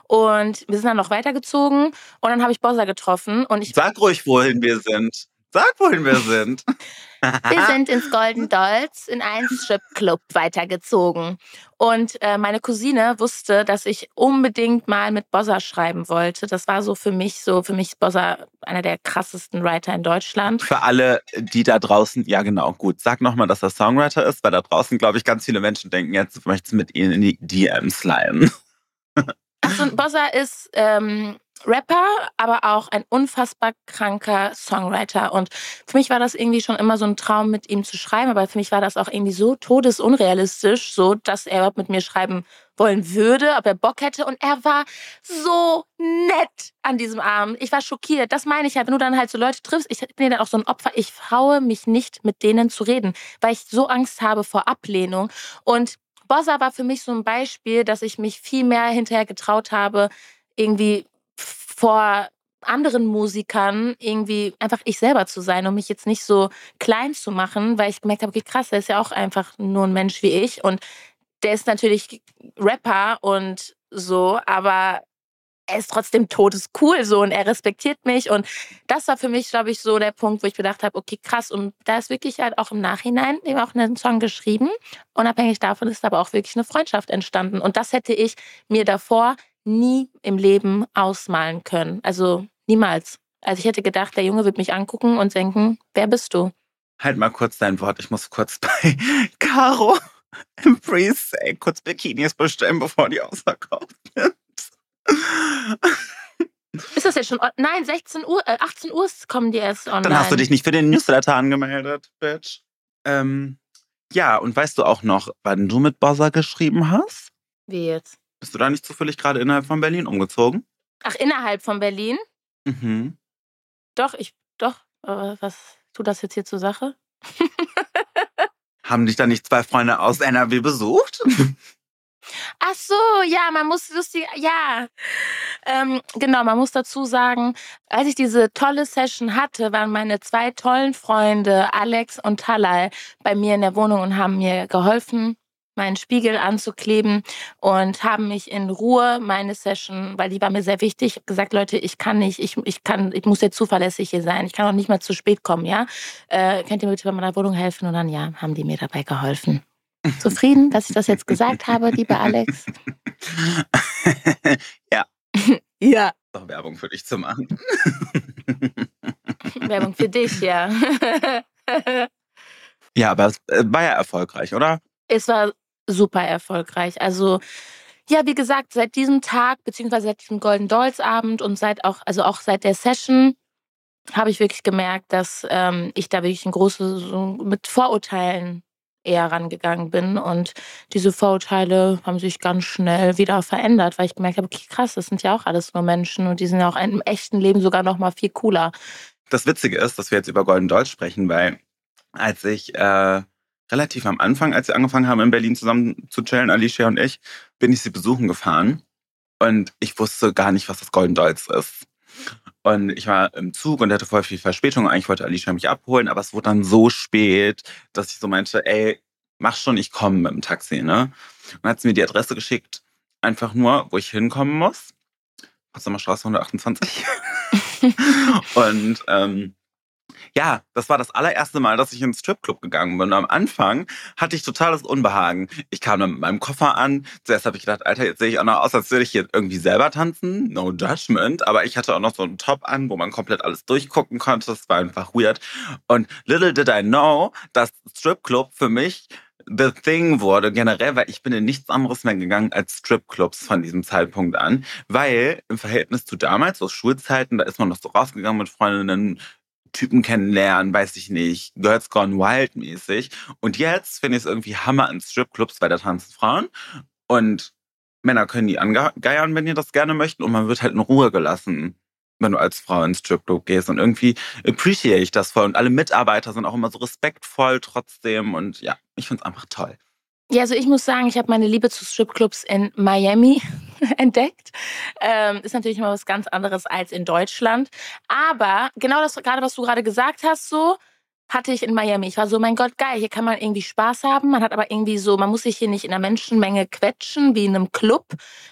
Und wir sind dann noch weitergezogen und dann habe ich Bozza getroffen und ich Sag ruhig, wohin wir sind. Sag, wohin wir sind. Wir sind ins Golden Dolls in einen Stripclub weitergezogen. Und meine Cousine wusste, dass ich unbedingt mal mit Bozza schreiben wollte. Das war so, für mich ist Bozza einer der krassesten Writer in Deutschland. Für alle, die da draußen, ja genau, gut, sag nochmal, dass er Songwriter ist, weil da draußen, glaube ich, ganz viele Menschen denken, jetzt du möchtest mit ihnen in die DMs sliden. Achso, Bozza ist Rapper, aber auch ein unfassbar kranker Songwriter. Und für mich war das irgendwie schon immer so ein Traum, mit ihm zu schreiben. Aber für mich war das auch irgendwie so todesunrealistisch, so dass er überhaupt mit mir schreiben wollen würde, ob er Bock hätte. Und er war so nett an diesem Abend. Ich war schockiert. Das meine ich halt, wenn du dann halt so Leute triffst. Ich bin ja dann auch so ein Opfer. Ich traue mich nicht, mit denen zu reden, weil ich so Angst habe vor Ablehnung. Und Bozza war für mich so ein Beispiel, dass ich mich viel mehr hinterher getraut habe, irgendwie vor anderen Musikern irgendwie einfach ich selber zu sein und mich jetzt nicht so klein zu machen, weil ich gemerkt habe, okay, krass, der ist ja auch einfach nur ein Mensch wie ich und der ist natürlich Rapper und so, aber er ist trotzdem todescool so und er respektiert mich und das war für mich, glaube ich, so der Punkt, wo ich gedacht habe, okay, krass und da ist wirklich halt auch im Nachhinein eben auch einen Song geschrieben. Unabhängig davon ist aber auch wirklich eine Freundschaft entstanden und das hätte ich mir davor nie im Leben ausmalen können. Also niemals. Also ich hätte gedacht, der Junge wird mich angucken und denken, wer bist du? Halt mal kurz dein Wort, ich muss kurz bei Caro im Presale kurz Bikinis bestellen, bevor die ausverkauft sind. Ist das jetzt schon? Nein, 16 Uhr, 18 Uhr kommen die erst online. Dann hast du dich nicht für den Newsletter angemeldet, Bitch. Ja, und weißt du auch noch, wann du mit Bozza geschrieben hast? Wie jetzt? Bist du da nicht zufällig gerade innerhalb von Berlin umgezogen? Ach, innerhalb von Berlin? Mhm. Doch. Was tut das jetzt hier zur Sache? Haben dich da nicht 2 Freunde aus NRW besucht? Ach so, ja, genau, man muss dazu sagen, als ich diese tolle Session hatte, waren meine 2 tollen Freunde, Alex und Talal, bei mir in der Wohnung und haben mir geholfen, meinen Spiegel anzukleben und haben mich in Ruhe meine Session, weil die war mir sehr wichtig, gesagt, Leute, ich muss jetzt zuverlässig hier sein. Ich kann auch nicht mal zu spät kommen, ja? Könnt ihr mir bitte bei meiner Wohnung helfen? Und dann, ja, haben die mir dabei geholfen. Zufrieden, dass ich das jetzt gesagt habe, lieber Alex? Ja. Ja. Doch Werbung für dich zu machen. Werbung für dich, ja. Ja, aber es war ja erfolgreich, oder? Es war super erfolgreich. Also, ja, wie gesagt, seit diesem Tag, beziehungsweise seit diesem Golden Dolls Abend und auch seit der Session, habe ich wirklich gemerkt, dass ich da wirklich mit Vorurteilen eher rangegangen bin. Und diese Vorurteile haben sich ganz schnell wieder verändert, weil ich gemerkt habe, okay, krass, das sind ja auch alles nur Menschen und die sind ja auch im echten Leben sogar noch mal viel cooler. Das Witzige ist, dass wir jetzt über Golden Dolls sprechen, weil als ich relativ am Anfang, als wir angefangen haben, in Berlin zusammen zu chillen, Alicia und ich, bin ich sie besuchen gefahren und ich wusste gar nicht, was das Golden Dolls ist. Und ich war im Zug und hatte voll viel Verspätung. Eigentlich wollte Alicia mich abholen, aber es wurde dann so spät, dass ich so meinte, ey, mach schon, ich komme mit dem Taxi, ne? Und dann hat sie mir die Adresse geschickt, einfach nur, wo ich hinkommen muss. Potsdamer Straße 128. Und ja, das war das allererste Mal, dass ich ins Stripclub gegangen bin. Und am Anfang hatte ich totales Unbehagen. Ich kam dann mit meinem Koffer an. Zuerst habe ich gedacht, Alter, jetzt sehe ich auch noch aus, als würde ich hier irgendwie selber tanzen. No judgment. Aber ich hatte auch noch so einen Top an, wo man komplett alles durchgucken konnte. Das war einfach weird. Und little did I know, dass Stripclub für mich the thing wurde generell, weil ich bin in nichts anderes mehr gegangen als Stripclubs von diesem Zeitpunkt an. Weil im Verhältnis zu damals, aus Schulzeiten, da ist man noch so rausgegangen mit Freundinnen, Typen kennenlernen, weiß ich nicht, Girls Gone Wild mäßig. Und jetzt finde ich es irgendwie Hammer in Stripclubs, weil da tanzen Frauen und Männer können die angeiern, wenn die das gerne möchten und man wird halt in Ruhe gelassen. wenn du als Frau ins Stripclub gehst. Und irgendwie appreciate ich das voll. Und alle Mitarbeiter sind auch immer so respektvoll trotzdem. Und ja, ich finde es einfach toll. Ja, also ich muss sagen, ich habe meine Liebe zu Stripclubs in Miami entdeckt. Ist natürlich immer was ganz anderes als in Deutschland. Aber genau das gerade, was du gerade gesagt hast, so hatte ich in Miami. Ich war so, mein Gott, geil, hier kann man irgendwie Spaß haben. Man hat aber irgendwie so, man muss sich hier nicht in einer Menschenmenge quetschen, wie in einem Club.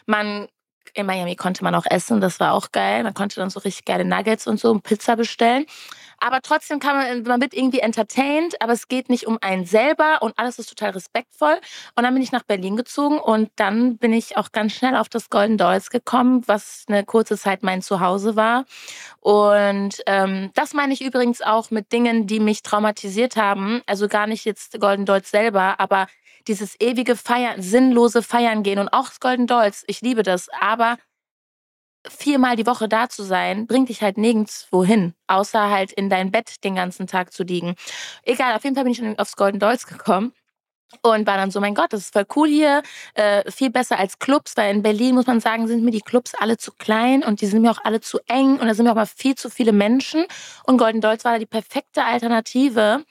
In Miami konnte man auch essen, das war auch geil. Man konnte dann so richtig geile Nuggets und so und Pizza bestellen. Aber trotzdem man wird irgendwie entertained, aber es geht nicht um einen selber und alles ist total respektvoll. Und dann bin ich nach Berlin gezogen und dann bin ich auch ganz schnell auf das Golden Dolls gekommen, was eine kurze Zeit mein Zuhause war. Und das meine ich übrigens auch mit Dingen, die mich traumatisiert haben. Also gar nicht jetzt Golden Dolls selber, aber dieses ewige Feiern, sinnlose Feiern gehen und auch das Golden Dolls, ich liebe das, aber 4-mal die Woche da zu sein, bringt dich halt nirgendwo hin, außer halt in dein Bett den ganzen Tag zu liegen. Egal, auf jeden Fall bin ich dann aufs Golden Dolls gekommen und war dann so, mein Gott, das ist voll cool hier, viel besser als Clubs, weil in Berlin, muss man sagen, sind mir die Clubs alle zu klein und die sind mir auch alle zu eng und da sind mir auch mal viel zu viele Menschen und Golden Dolls war da die perfekte Alternative.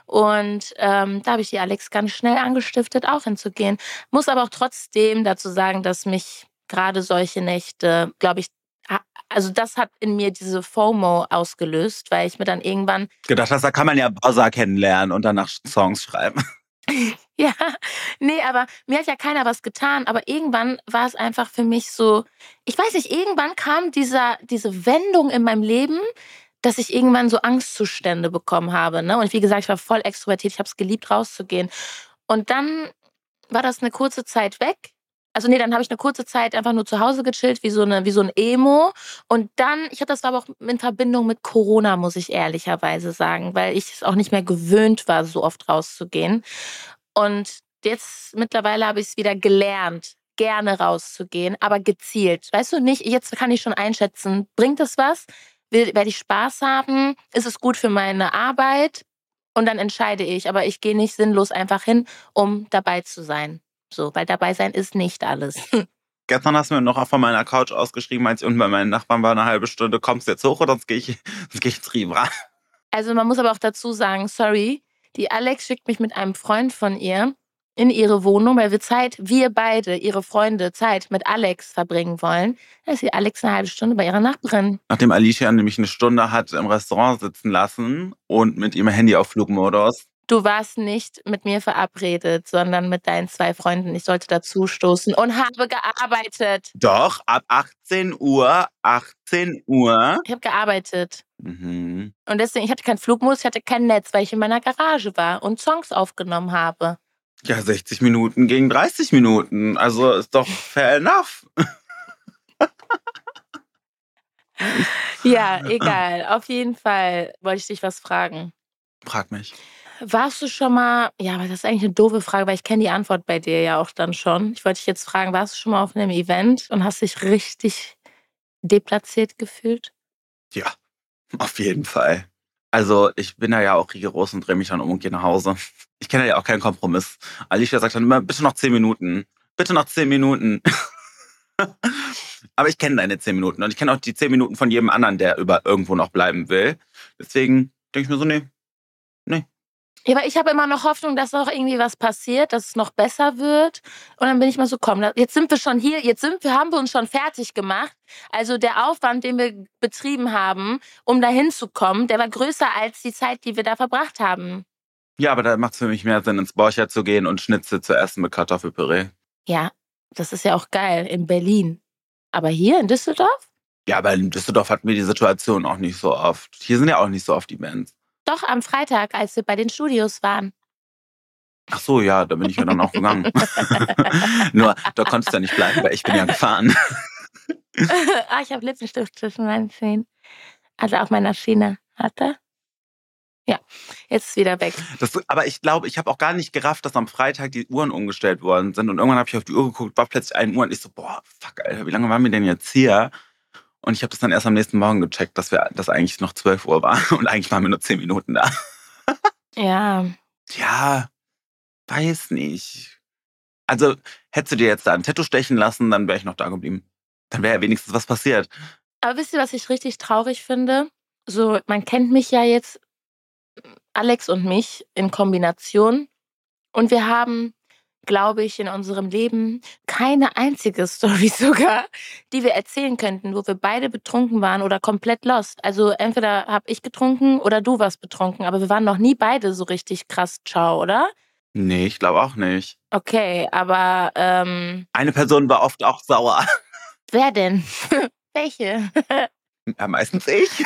Und da habe ich die Alex ganz schnell angestiftet, auch hinzugehen. Muss aber auch trotzdem dazu sagen, dass mich gerade solche Nächte, glaube ich, also das hat in mir diese FOMO ausgelöst, weil ich mir dann irgendwann Gedacht hast, da kann man ja Bowser kennenlernen und danach Songs schreiben. ja, nee, aber mir hat ja keiner was getan, aber irgendwann war es einfach für mich so, ich weiß nicht, irgendwann kam diese Wendung in meinem Leben, dass ich irgendwann so Angstzustände bekommen habe, ne? Und wie gesagt, ich war voll extrovertiert, ich habe es geliebt, rauszugehen. Und dann war das eine kurze Zeit weg. Also nee, dann habe ich eine kurze Zeit einfach nur zu Hause gechillt, wie so ein Emo. Und dann, das war aber auch in Verbindung mit Corona, muss ich ehrlicherweise sagen, weil ich es auch nicht mehr gewöhnt war, so oft rauszugehen. Und jetzt mittlerweile habe ich es wieder gelernt, gerne rauszugehen, aber gezielt. Weißt du nicht, jetzt kann ich schon einschätzen, bringt es was? Werde ich Spaß haben? Ist es gut für meine Arbeit? Und dann entscheide ich, aber ich gehe nicht sinnlos einfach hin, um dabei zu sein. So, weil dabei sein ist nicht alles. Gestern hast du mir noch auch von meiner Couch ausgeschrieben, als ich unten bei meinen Nachbarn war, eine halbe Stunde. Kommst du jetzt hoch oder sonst gehe ich ins Riva? Also man muss aber auch dazu sagen, sorry, die Alex schickt mich mit einem Freund von ihr in ihre Wohnung, weil wir beide, ihre Freunde, Zeit mit Alex verbringen wollen. Da ist die Alex eine halbe Stunde bei ihrer Nachbarin. Nachdem Alicia nämlich eine Stunde hat im Restaurant sitzen lassen und mit ihrem Handy auf Flugmodus. Du warst nicht mit mir verabredet, sondern mit deinen 2 Freunden. Ich sollte dazustoßen und habe gearbeitet. Doch, ab 18 Uhr. Ich habe gearbeitet. Mhm. Und deswegen, ich hatte keinen Flugmodus, ich hatte kein Netz, weil ich in meiner Garage war und Songs aufgenommen habe. Ja, 60 Minuten gegen 30 Minuten. Also ist doch fair enough. Ja, egal. Auf jeden Fall wollte ich dich was fragen. Frag mich. Warst du schon mal, ja, aber das ist eigentlich eine doofe Frage, weil ich kenne die Antwort bei dir ja auch dann schon. Ich wollte dich jetzt fragen, warst du schon mal auf einem Event und hast dich richtig deplatziert gefühlt? Ja, auf jeden Fall. Also ich bin da ja auch rigoros und drehe mich dann um und gehe nach Hause. Ich kenne ja auch keinen Kompromiss. Alicia sagt dann immer, bitte noch 10 Minuten. Bitte noch 10 Minuten. Aber ich kenne deine 10 Minuten und ich kenne auch die 10 Minuten von jedem anderen, der irgendwo noch bleiben will. Deswegen denke ich mir so, nee. Ja, aber ich habe immer noch Hoffnung, dass auch irgendwie was passiert, dass es noch besser wird. Und dann bin ich mal so, komm, jetzt sind wir schon hier, haben wir uns schon fertig gemacht. Also der Aufwand, den wir betrieben haben, um da hinzukommen, der war größer als die Zeit, die wir da verbracht haben. Ja, aber da macht es für mich mehr Sinn, ins Borcher zu gehen und Schnitzel zu essen mit Kartoffelpüree. Ja, das ist ja auch geil in Berlin. Aber hier in Düsseldorf? Ja, aber in Düsseldorf hatten wir die Situation auch nicht so oft. Hier sind ja auch nicht so oft Events. Doch, am Freitag, als wir bei den Studios waren. Ach so, ja, da bin ich ja dann auch gegangen. Nur, da konntest du ja nicht bleiben, weil ich bin ja gefahren. Ich habe Lippenstift zwischen meinen Zähnen. Also auf meiner Schiene. Hatte? Ja, jetzt ist wieder weg. Aber ich glaube, ich habe auch gar nicht gerafft, dass am Freitag die Uhren umgestellt worden sind. Und irgendwann habe ich auf die Uhr geguckt, war plötzlich 1 Uhr und ich so, boah, fuck, Alter, wie lange waren wir denn jetzt hier? Und ich habe das dann erst am nächsten Morgen gecheckt, dass eigentlich noch 12 Uhr war. Und eigentlich waren wir nur 10 Minuten da. Ja. Ja, weiß nicht. Also, hättest du dir jetzt da ein Tattoo stechen lassen, dann wäre ich noch da geblieben. Dann wäre ja wenigstens was passiert. Aber wisst ihr, was ich richtig traurig finde? So, man kennt mich ja jetzt, Alex und mich, in Kombination. Und wir haben, glaube ich, in unserem Leben keine einzige Story sogar, die wir erzählen könnten, wo wir beide betrunken waren oder komplett lost. Also entweder habe ich getrunken oder du warst betrunken, aber wir waren noch nie beide so richtig krass ciao, oder? Nee, ich glaube auch nicht. Okay, aber Eine Person war oft auch sauer. wer denn? Welche? Ja, meistens ich.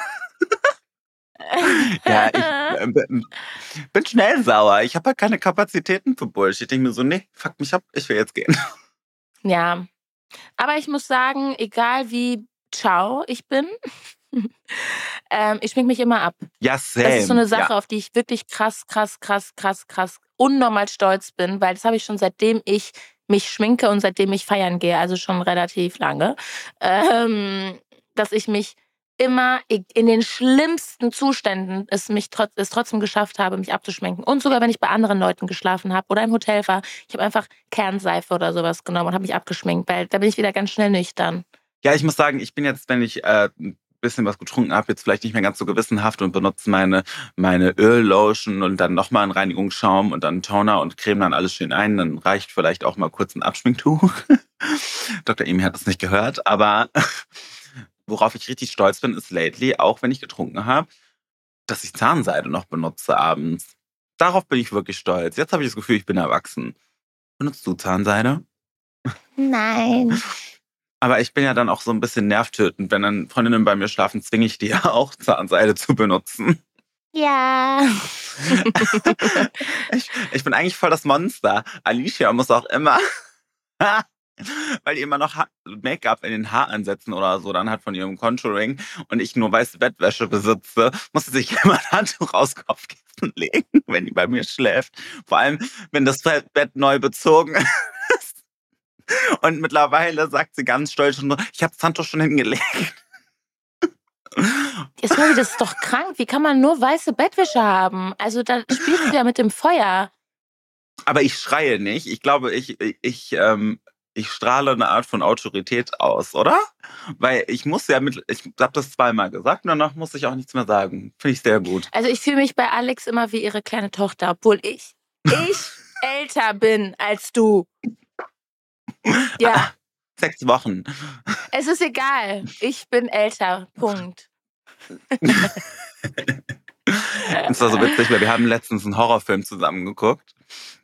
Ja, ich bin schnell sauer. Ich habe halt keine Kapazitäten für Bullshit. Ich denke mir so, nee, fuck mich ab, ich will jetzt gehen. Ja, aber ich muss sagen, egal wie ciao ich bin, ich schmink mich immer ab. Ja, Das ist so same. eine Sache, Ja. auf die ich wirklich krass unnormal stolz bin, weil das habe ich schon seitdem ich mich schminke und seitdem ich feiern gehe, also schon relativ lange, dass ich mich immer in den schlimmsten Zuständen es trotzdem geschafft habe, mich abzuschminken. Und sogar, wenn ich bei anderen Leuten geschlafen habe oder im Hotel war, ich habe einfach Kernseife oder sowas genommen und habe mich abgeschminkt, weil da bin ich wieder ganz schnell nüchtern. Ja, ich muss sagen, ich bin jetzt, wenn ich ein bisschen was getrunken habe, jetzt vielleicht nicht mehr ganz so gewissenhaft und benutze meine Öllotion und dann nochmal einen Reinigungsschaum und dann einen Toner und creme dann alles schön ein. Dann reicht vielleicht auch mal kurz ein Abschminktuch. Dr. Emi hat das nicht gehört, aber worauf ich richtig stolz bin, ist lately, auch wenn ich getrunken habe, dass ich Zahnseide noch benutze abends. Darauf bin ich wirklich stolz. Jetzt habe ich das Gefühl, ich bin erwachsen. Benutzt du Zahnseide? Nein. Aber ich bin ja dann auch so ein bisschen nervtötend. Wenn dann Freundinnen bei mir schlafen, zwinge ich die ja auch, Zahnseide zu benutzen. Ja. Ich bin eigentlich voll das Monster. Alicia muss auch immer, weil die immer noch Make-up in den Haaransätzen oder so dann hat von ihrem Contouring und ich nur weiße Bettwäsche besitze, muss sie sich immer ein Handtuch aufs Kopfkissen legen, wenn die bei mir schläft. Vor allem, wenn das Bett neu bezogen ist. Und mittlerweile sagt sie ganz stolz schon so, ich habe das Handtuch schon hingelegt. Sorry, das ist doch krank. Wie kann man nur weiße Bettwäsche haben? Also da spielst du ja mit dem Feuer. Aber ich schreie nicht. Ich glaube, ich strahle eine Art von Autorität aus, oder? Weil ich muss ja ich habe das zweimal gesagt und danach muss ich auch nichts mehr sagen. Finde ich sehr gut. Also ich fühle mich bei Alex immer wie ihre kleine Tochter, obwohl ich älter bin als du. Ja. 6 Wochen. Es ist egal. Ich bin älter. Punkt. Das war so witzig, weil wir haben letztens einen Horrorfilm zusammen geguckt.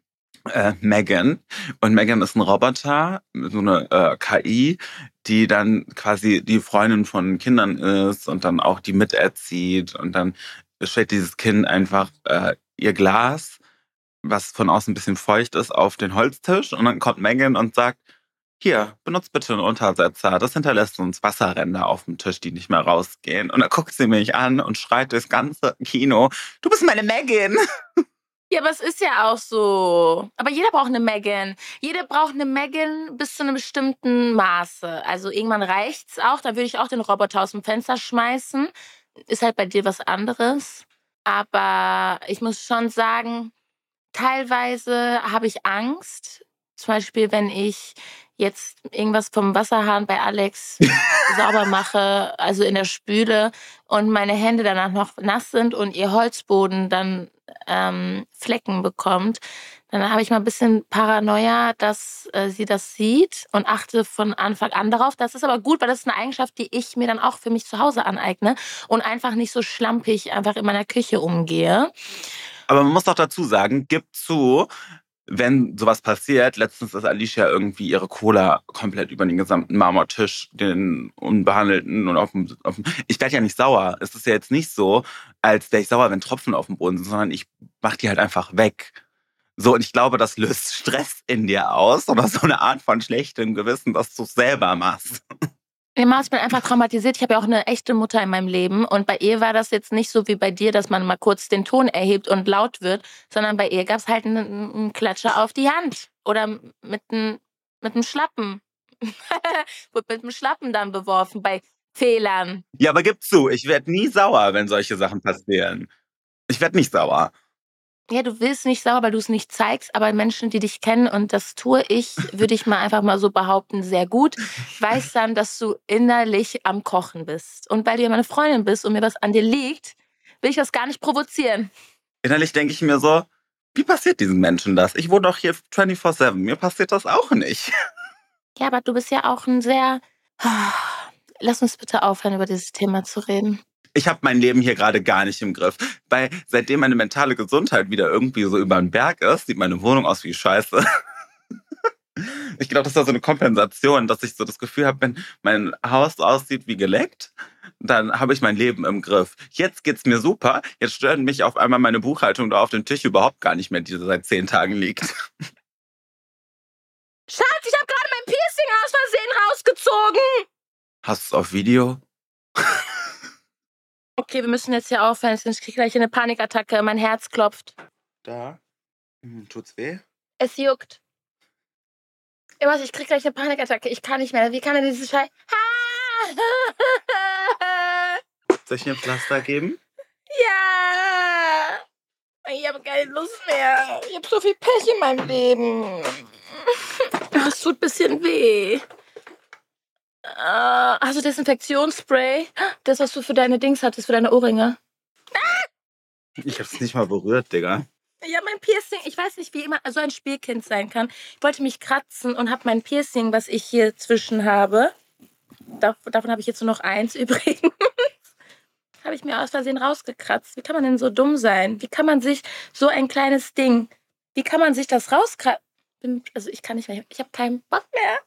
Megan. Und Megan ist ein Roboter, so eine KI, die dann quasi die Freundin von Kindern ist und dann auch die miterzieht. Und dann stellt dieses Kind einfach ihr Glas, was von außen ein bisschen feucht ist, auf den Holztisch. Und dann kommt Megan und sagt, hier, benutzt bitte einen Untersetzer. Das hinterlässt uns Wasserränder auf dem Tisch, die nicht mehr rausgehen. Und dann guckt sie mich an und schreit durchs ganze Kino, du bist meine Megan. Ja, aber es ist ja auch so. Aber jeder braucht eine Megan. Jeder braucht eine Megan bis zu einem bestimmten Maße. Also irgendwann reicht's auch. Da würde ich auch den Roboter aus dem Fenster schmeißen. Ist halt bei dir was anderes. Aber ich muss schon sagen, teilweise habe ich Angst. Zum Beispiel, wenn ich jetzt irgendwas vom Wasserhahn bei Alex sauber mache, also in der Spüle, und meine Hände danach noch nass sind und ihr Holzboden dann Flecken bekommt, dann habe ich mal ein bisschen Paranoia, dass sie das sieht und achte von Anfang an darauf. Das ist aber gut, weil das ist eine Eigenschaft, die ich mir dann auch für mich zu Hause aneigne und einfach nicht so schlampig einfach in meiner Küche umgehe. Aber man muss doch dazu sagen, gib zu, wenn sowas passiert, letztens ist Alicia irgendwie ihre Cola komplett über den gesamten Marmortisch, den unbehandelten und ich werde ja nicht sauer. Es ist ja jetzt nicht so, als wäre ich sauer, wenn Tropfen auf dem Boden sind, sondern ich mache die halt einfach weg. So, und ich glaube, das löst Stress in dir aus oder so eine Art von schlechtem Gewissen, dass du es selber machst. Ich bin einfach traumatisiert. Ich habe ja auch eine echte Mutter in meinem Leben. Und bei ihr war das jetzt nicht so wie bei dir, dass man mal kurz den Ton erhebt und laut wird, sondern bei ihr gab es halt einen Klatscher auf die Hand. Oder mit einem Schlappen. Wurde mit einem Schlappen dann beworfen bei Fehlern. Ja, aber gib zu, ich werde nie sauer, wenn solche Sachen passieren. Ich werde nicht sauer. Ja, du willst nicht sauer, weil du es nicht zeigst, aber Menschen, die dich kennen, und das tue ich, würde ich mal einfach mal so behaupten, sehr gut, weiß dann, dass du innerlich am Kochen bist. Und weil du ja meine Freundin bist und mir was an dir liegt, will ich das gar nicht provozieren. Innerlich denke ich mir so, wie passiert diesen Menschen das? Ich wohne doch hier 24/7, mir passiert das auch nicht. Ja, aber du bist ja auch ein sehr... Lass uns bitte aufhören, über dieses Thema zu reden. Ich habe mein Leben hier gerade gar nicht im Griff. Weil seitdem meine mentale Gesundheit wieder irgendwie so über den Berg ist, sieht meine Wohnung aus wie Scheiße. Ich glaube, das war so eine Kompensation, dass ich so das Gefühl habe, wenn mein Haus aussieht wie geleckt, dann habe ich mein Leben im Griff. Jetzt geht's mir super. Jetzt stört mich auf einmal meine Buchhaltung da auf dem Tisch überhaupt gar nicht mehr, die seit 10 Tagen liegt. Schatz, ich habe gerade mein Piercing aus Versehen rausgezogen. Hast du es auf Video? Okay, wir müssen jetzt hier aufhören, sonst kriege ich gleich eine Panikattacke. Mein Herz klopft. Da. Tut's weh? Es juckt. Ich krieg gleich eine Panikattacke. Ich kann nicht mehr. Wie kann denn dieses Scheiß... Soll ich mir ein Pflaster geben? Ja! Ich habe keine Lust mehr. Ich habe so viel Pech in meinem Leben. Es tut ein bisschen weh. Hast du Desinfektionsspray? Das, was du für deine Dings hattest, für deine Ohrringe. Ich hab's nicht mal berührt, Digga. Ja, mein Piercing, ich weiß nicht, wie immer so ein Spielkind sein kann. Ich wollte mich kratzen und habe mein Piercing, was ich hier zwischen habe, davon habe ich jetzt nur noch 1 übrigens, habe ich mir aus Versehen rausgekratzt. Wie kann man denn so dumm sein? Wie kann man sich so ein kleines Ding, wie kann man sich das rauskratzen? Also ich kann nicht mehr, ich habe keinen Bock mehr.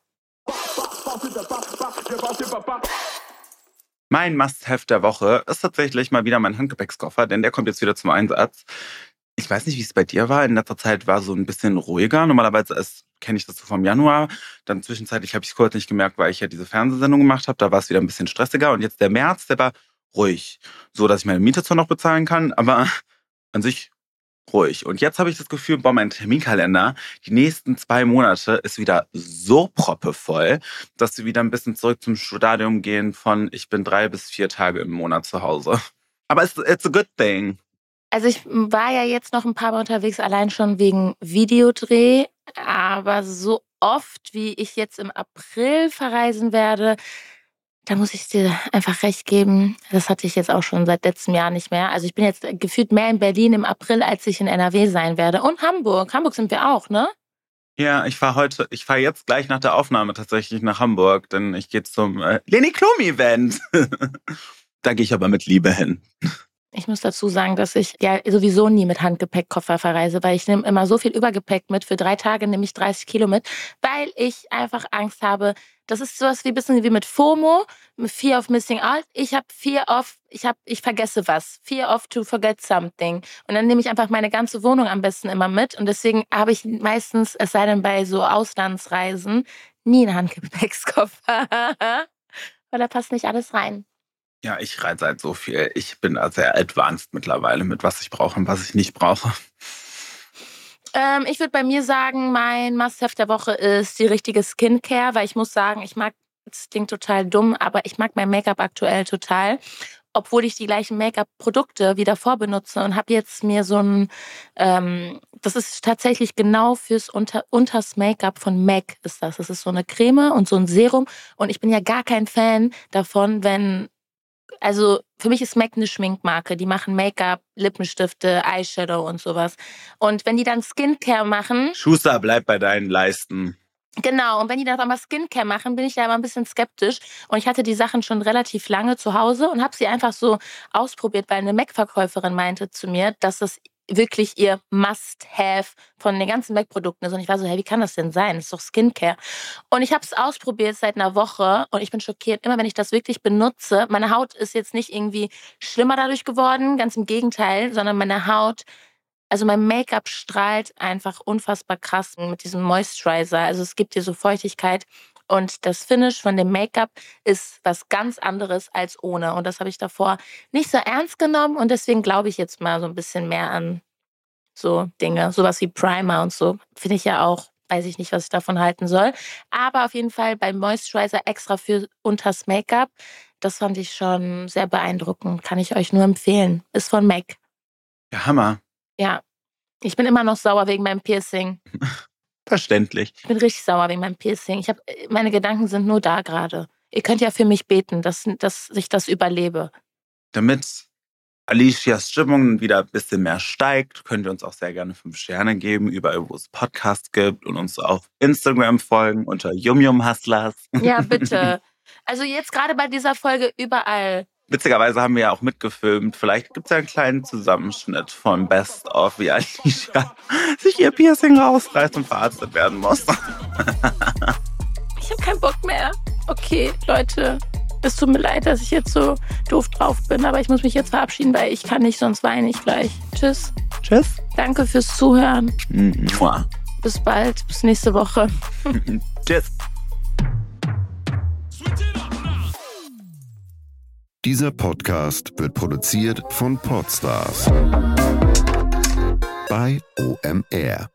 Mein Must-Have der Woche ist tatsächlich mal wieder mein Handgepäckskoffer, denn der kommt jetzt wieder zum Einsatz. Ich weiß nicht, wie es bei dir war. In letzter Zeit war so ein bisschen ruhiger. Normalerweise kenne ich das so vom Januar. Dann zwischenzeitlich habe ich es kurz nicht gemerkt, weil ich ja diese Fernsehsendung gemacht habe. Da war es wieder ein bisschen stressiger. Und jetzt der März, der war ruhig. So, dass ich meine Miete zwar noch bezahlen kann, aber an sich ruhig. Und jetzt habe ich das Gefühl, mein Terminkalender, die nächsten 2 Monate ist wieder so proppevoll, dass wir wieder ein bisschen zurück zum Stadium gehen von ich bin 3 bis 4 Tage im Monat zu Hause. Aber it's a good thing. Also ich war ja jetzt noch ein paar Mal unterwegs, allein schon wegen Videodreh. Aber so oft, wie ich jetzt im April verreisen werde, da muss ich dir einfach recht geben. Das hatte ich jetzt auch schon seit letztem Jahr nicht mehr. Also ich bin jetzt gefühlt mehr in Berlin im April, als ich in NRW sein werde. Und Hamburg. Hamburg sind wir auch, ne? Ja, ich fahre jetzt gleich nach der Aufnahme tatsächlich nach Hamburg, denn ich gehe zum Leni Klum-Event. Da gehe ich aber mit Liebe hin. Ich muss dazu sagen, dass ich ja sowieso nie mit Handgepäckkoffer verreise, weil ich nehme immer so viel Übergepäck mit. Für 3 Tage nehme ich 30 Kilo mit, weil ich einfach Angst habe. Das ist sowas wie ein bisschen wie mit FOMO, mit Fear of Missing Out. Ich vergesse was. Fear of to forget something. Und dann nehme ich einfach meine ganze Wohnung am besten immer mit. Und deswegen habe ich meistens, es sei denn bei so Auslandsreisen, nie einen Handgepäckskoffer. Weil da passt nicht alles rein. Ja, ich reise halt so viel. Ich bin da sehr advanced mittlerweile mit was ich brauche und was ich nicht brauche. Ich würde bei mir sagen, mein Must-Have der Woche ist die richtige Skincare, weil ich muss sagen, das klingt total dumm, aber ich mag mein Make-up aktuell total. Obwohl ich die gleichen Make-up-Produkte wie davor benutze und habe jetzt mir so ein, das ist tatsächlich genau fürs unters Make-up von MAC ist das. Das ist so eine Creme und so ein Serum und ich bin ja gar kein Fan davon, also für mich ist MAC eine Schminkmarke. Die machen Make-up, Lippenstifte, Eyeshadow und sowas. Und wenn die dann Skincare machen... Schuster, bleib bei deinen Leisten. Genau, und wenn die dann aber Skincare machen, bin ich da immer ein bisschen skeptisch. Und ich hatte die Sachen schon relativ lange zu Hause und habe sie einfach so ausprobiert, weil eine MAC-Verkäuferin meinte zu mir, dass das wirklich ihr Must-Have von den ganzen MAC-Produkten ist. Und ich war so, hey, wie kann das denn sein? Das ist doch Skincare. Und ich habe es ausprobiert seit einer Woche und ich bin schockiert. Immer wenn ich das wirklich benutze, meine Haut ist jetzt nicht irgendwie schlimmer dadurch geworden, ganz im Gegenteil, sondern meine Haut, also mein Make-up strahlt einfach unfassbar krass mit diesem Moisturizer. Also es gibt dir so Feuchtigkeit und das Finish von dem Make-up ist was ganz anderes als ohne. Und das habe ich davor nicht so ernst genommen und deswegen glaube ich jetzt mal so ein bisschen mehr an so Dinge, sowas wie Primer und so. Finde ich ja auch, weiß ich nicht, was ich davon halten soll. Aber auf jeden Fall beim Moisturizer extra für unters Make-up, das fand ich schon sehr beeindruckend. Kann ich euch nur empfehlen. Ist von MAC. Ja, Hammer. Ja. Ich bin immer noch sauer wegen meinem Piercing. Verständlich. Ich bin richtig sauer wegen meinem Piercing. Meine Gedanken sind nur da gerade. Ihr könnt ja für mich beten, dass ich das überlebe. Damit Alicias Stimmung wieder ein bisschen mehr steigt, könnt ihr uns auch sehr gerne 5 Sterne geben, überall, wo es Podcasts gibt, und uns auf Instagram folgen unter YumYumHustlers. Ja, bitte. Also jetzt gerade bei dieser Folge überall. Witzigerweise haben wir ja auch mitgefilmt. Vielleicht gibt es ja einen kleinen Zusammenschnitt von Best of, wie Alicia sich ihr Piercing rausreißt und verarztet werden muss. Ich habe keinen Bock mehr. Okay, Leute, es tut mir leid, dass ich jetzt so doof drauf bin, aber ich muss mich jetzt verabschieden, weil ich kann nicht, sonst weine ich gleich. Tschüss. Tschüss. Danke fürs Zuhören. Mua. Bis bald, bis nächste Woche. Tschüss. Dieser Podcast wird produziert von Podstars bei OMR.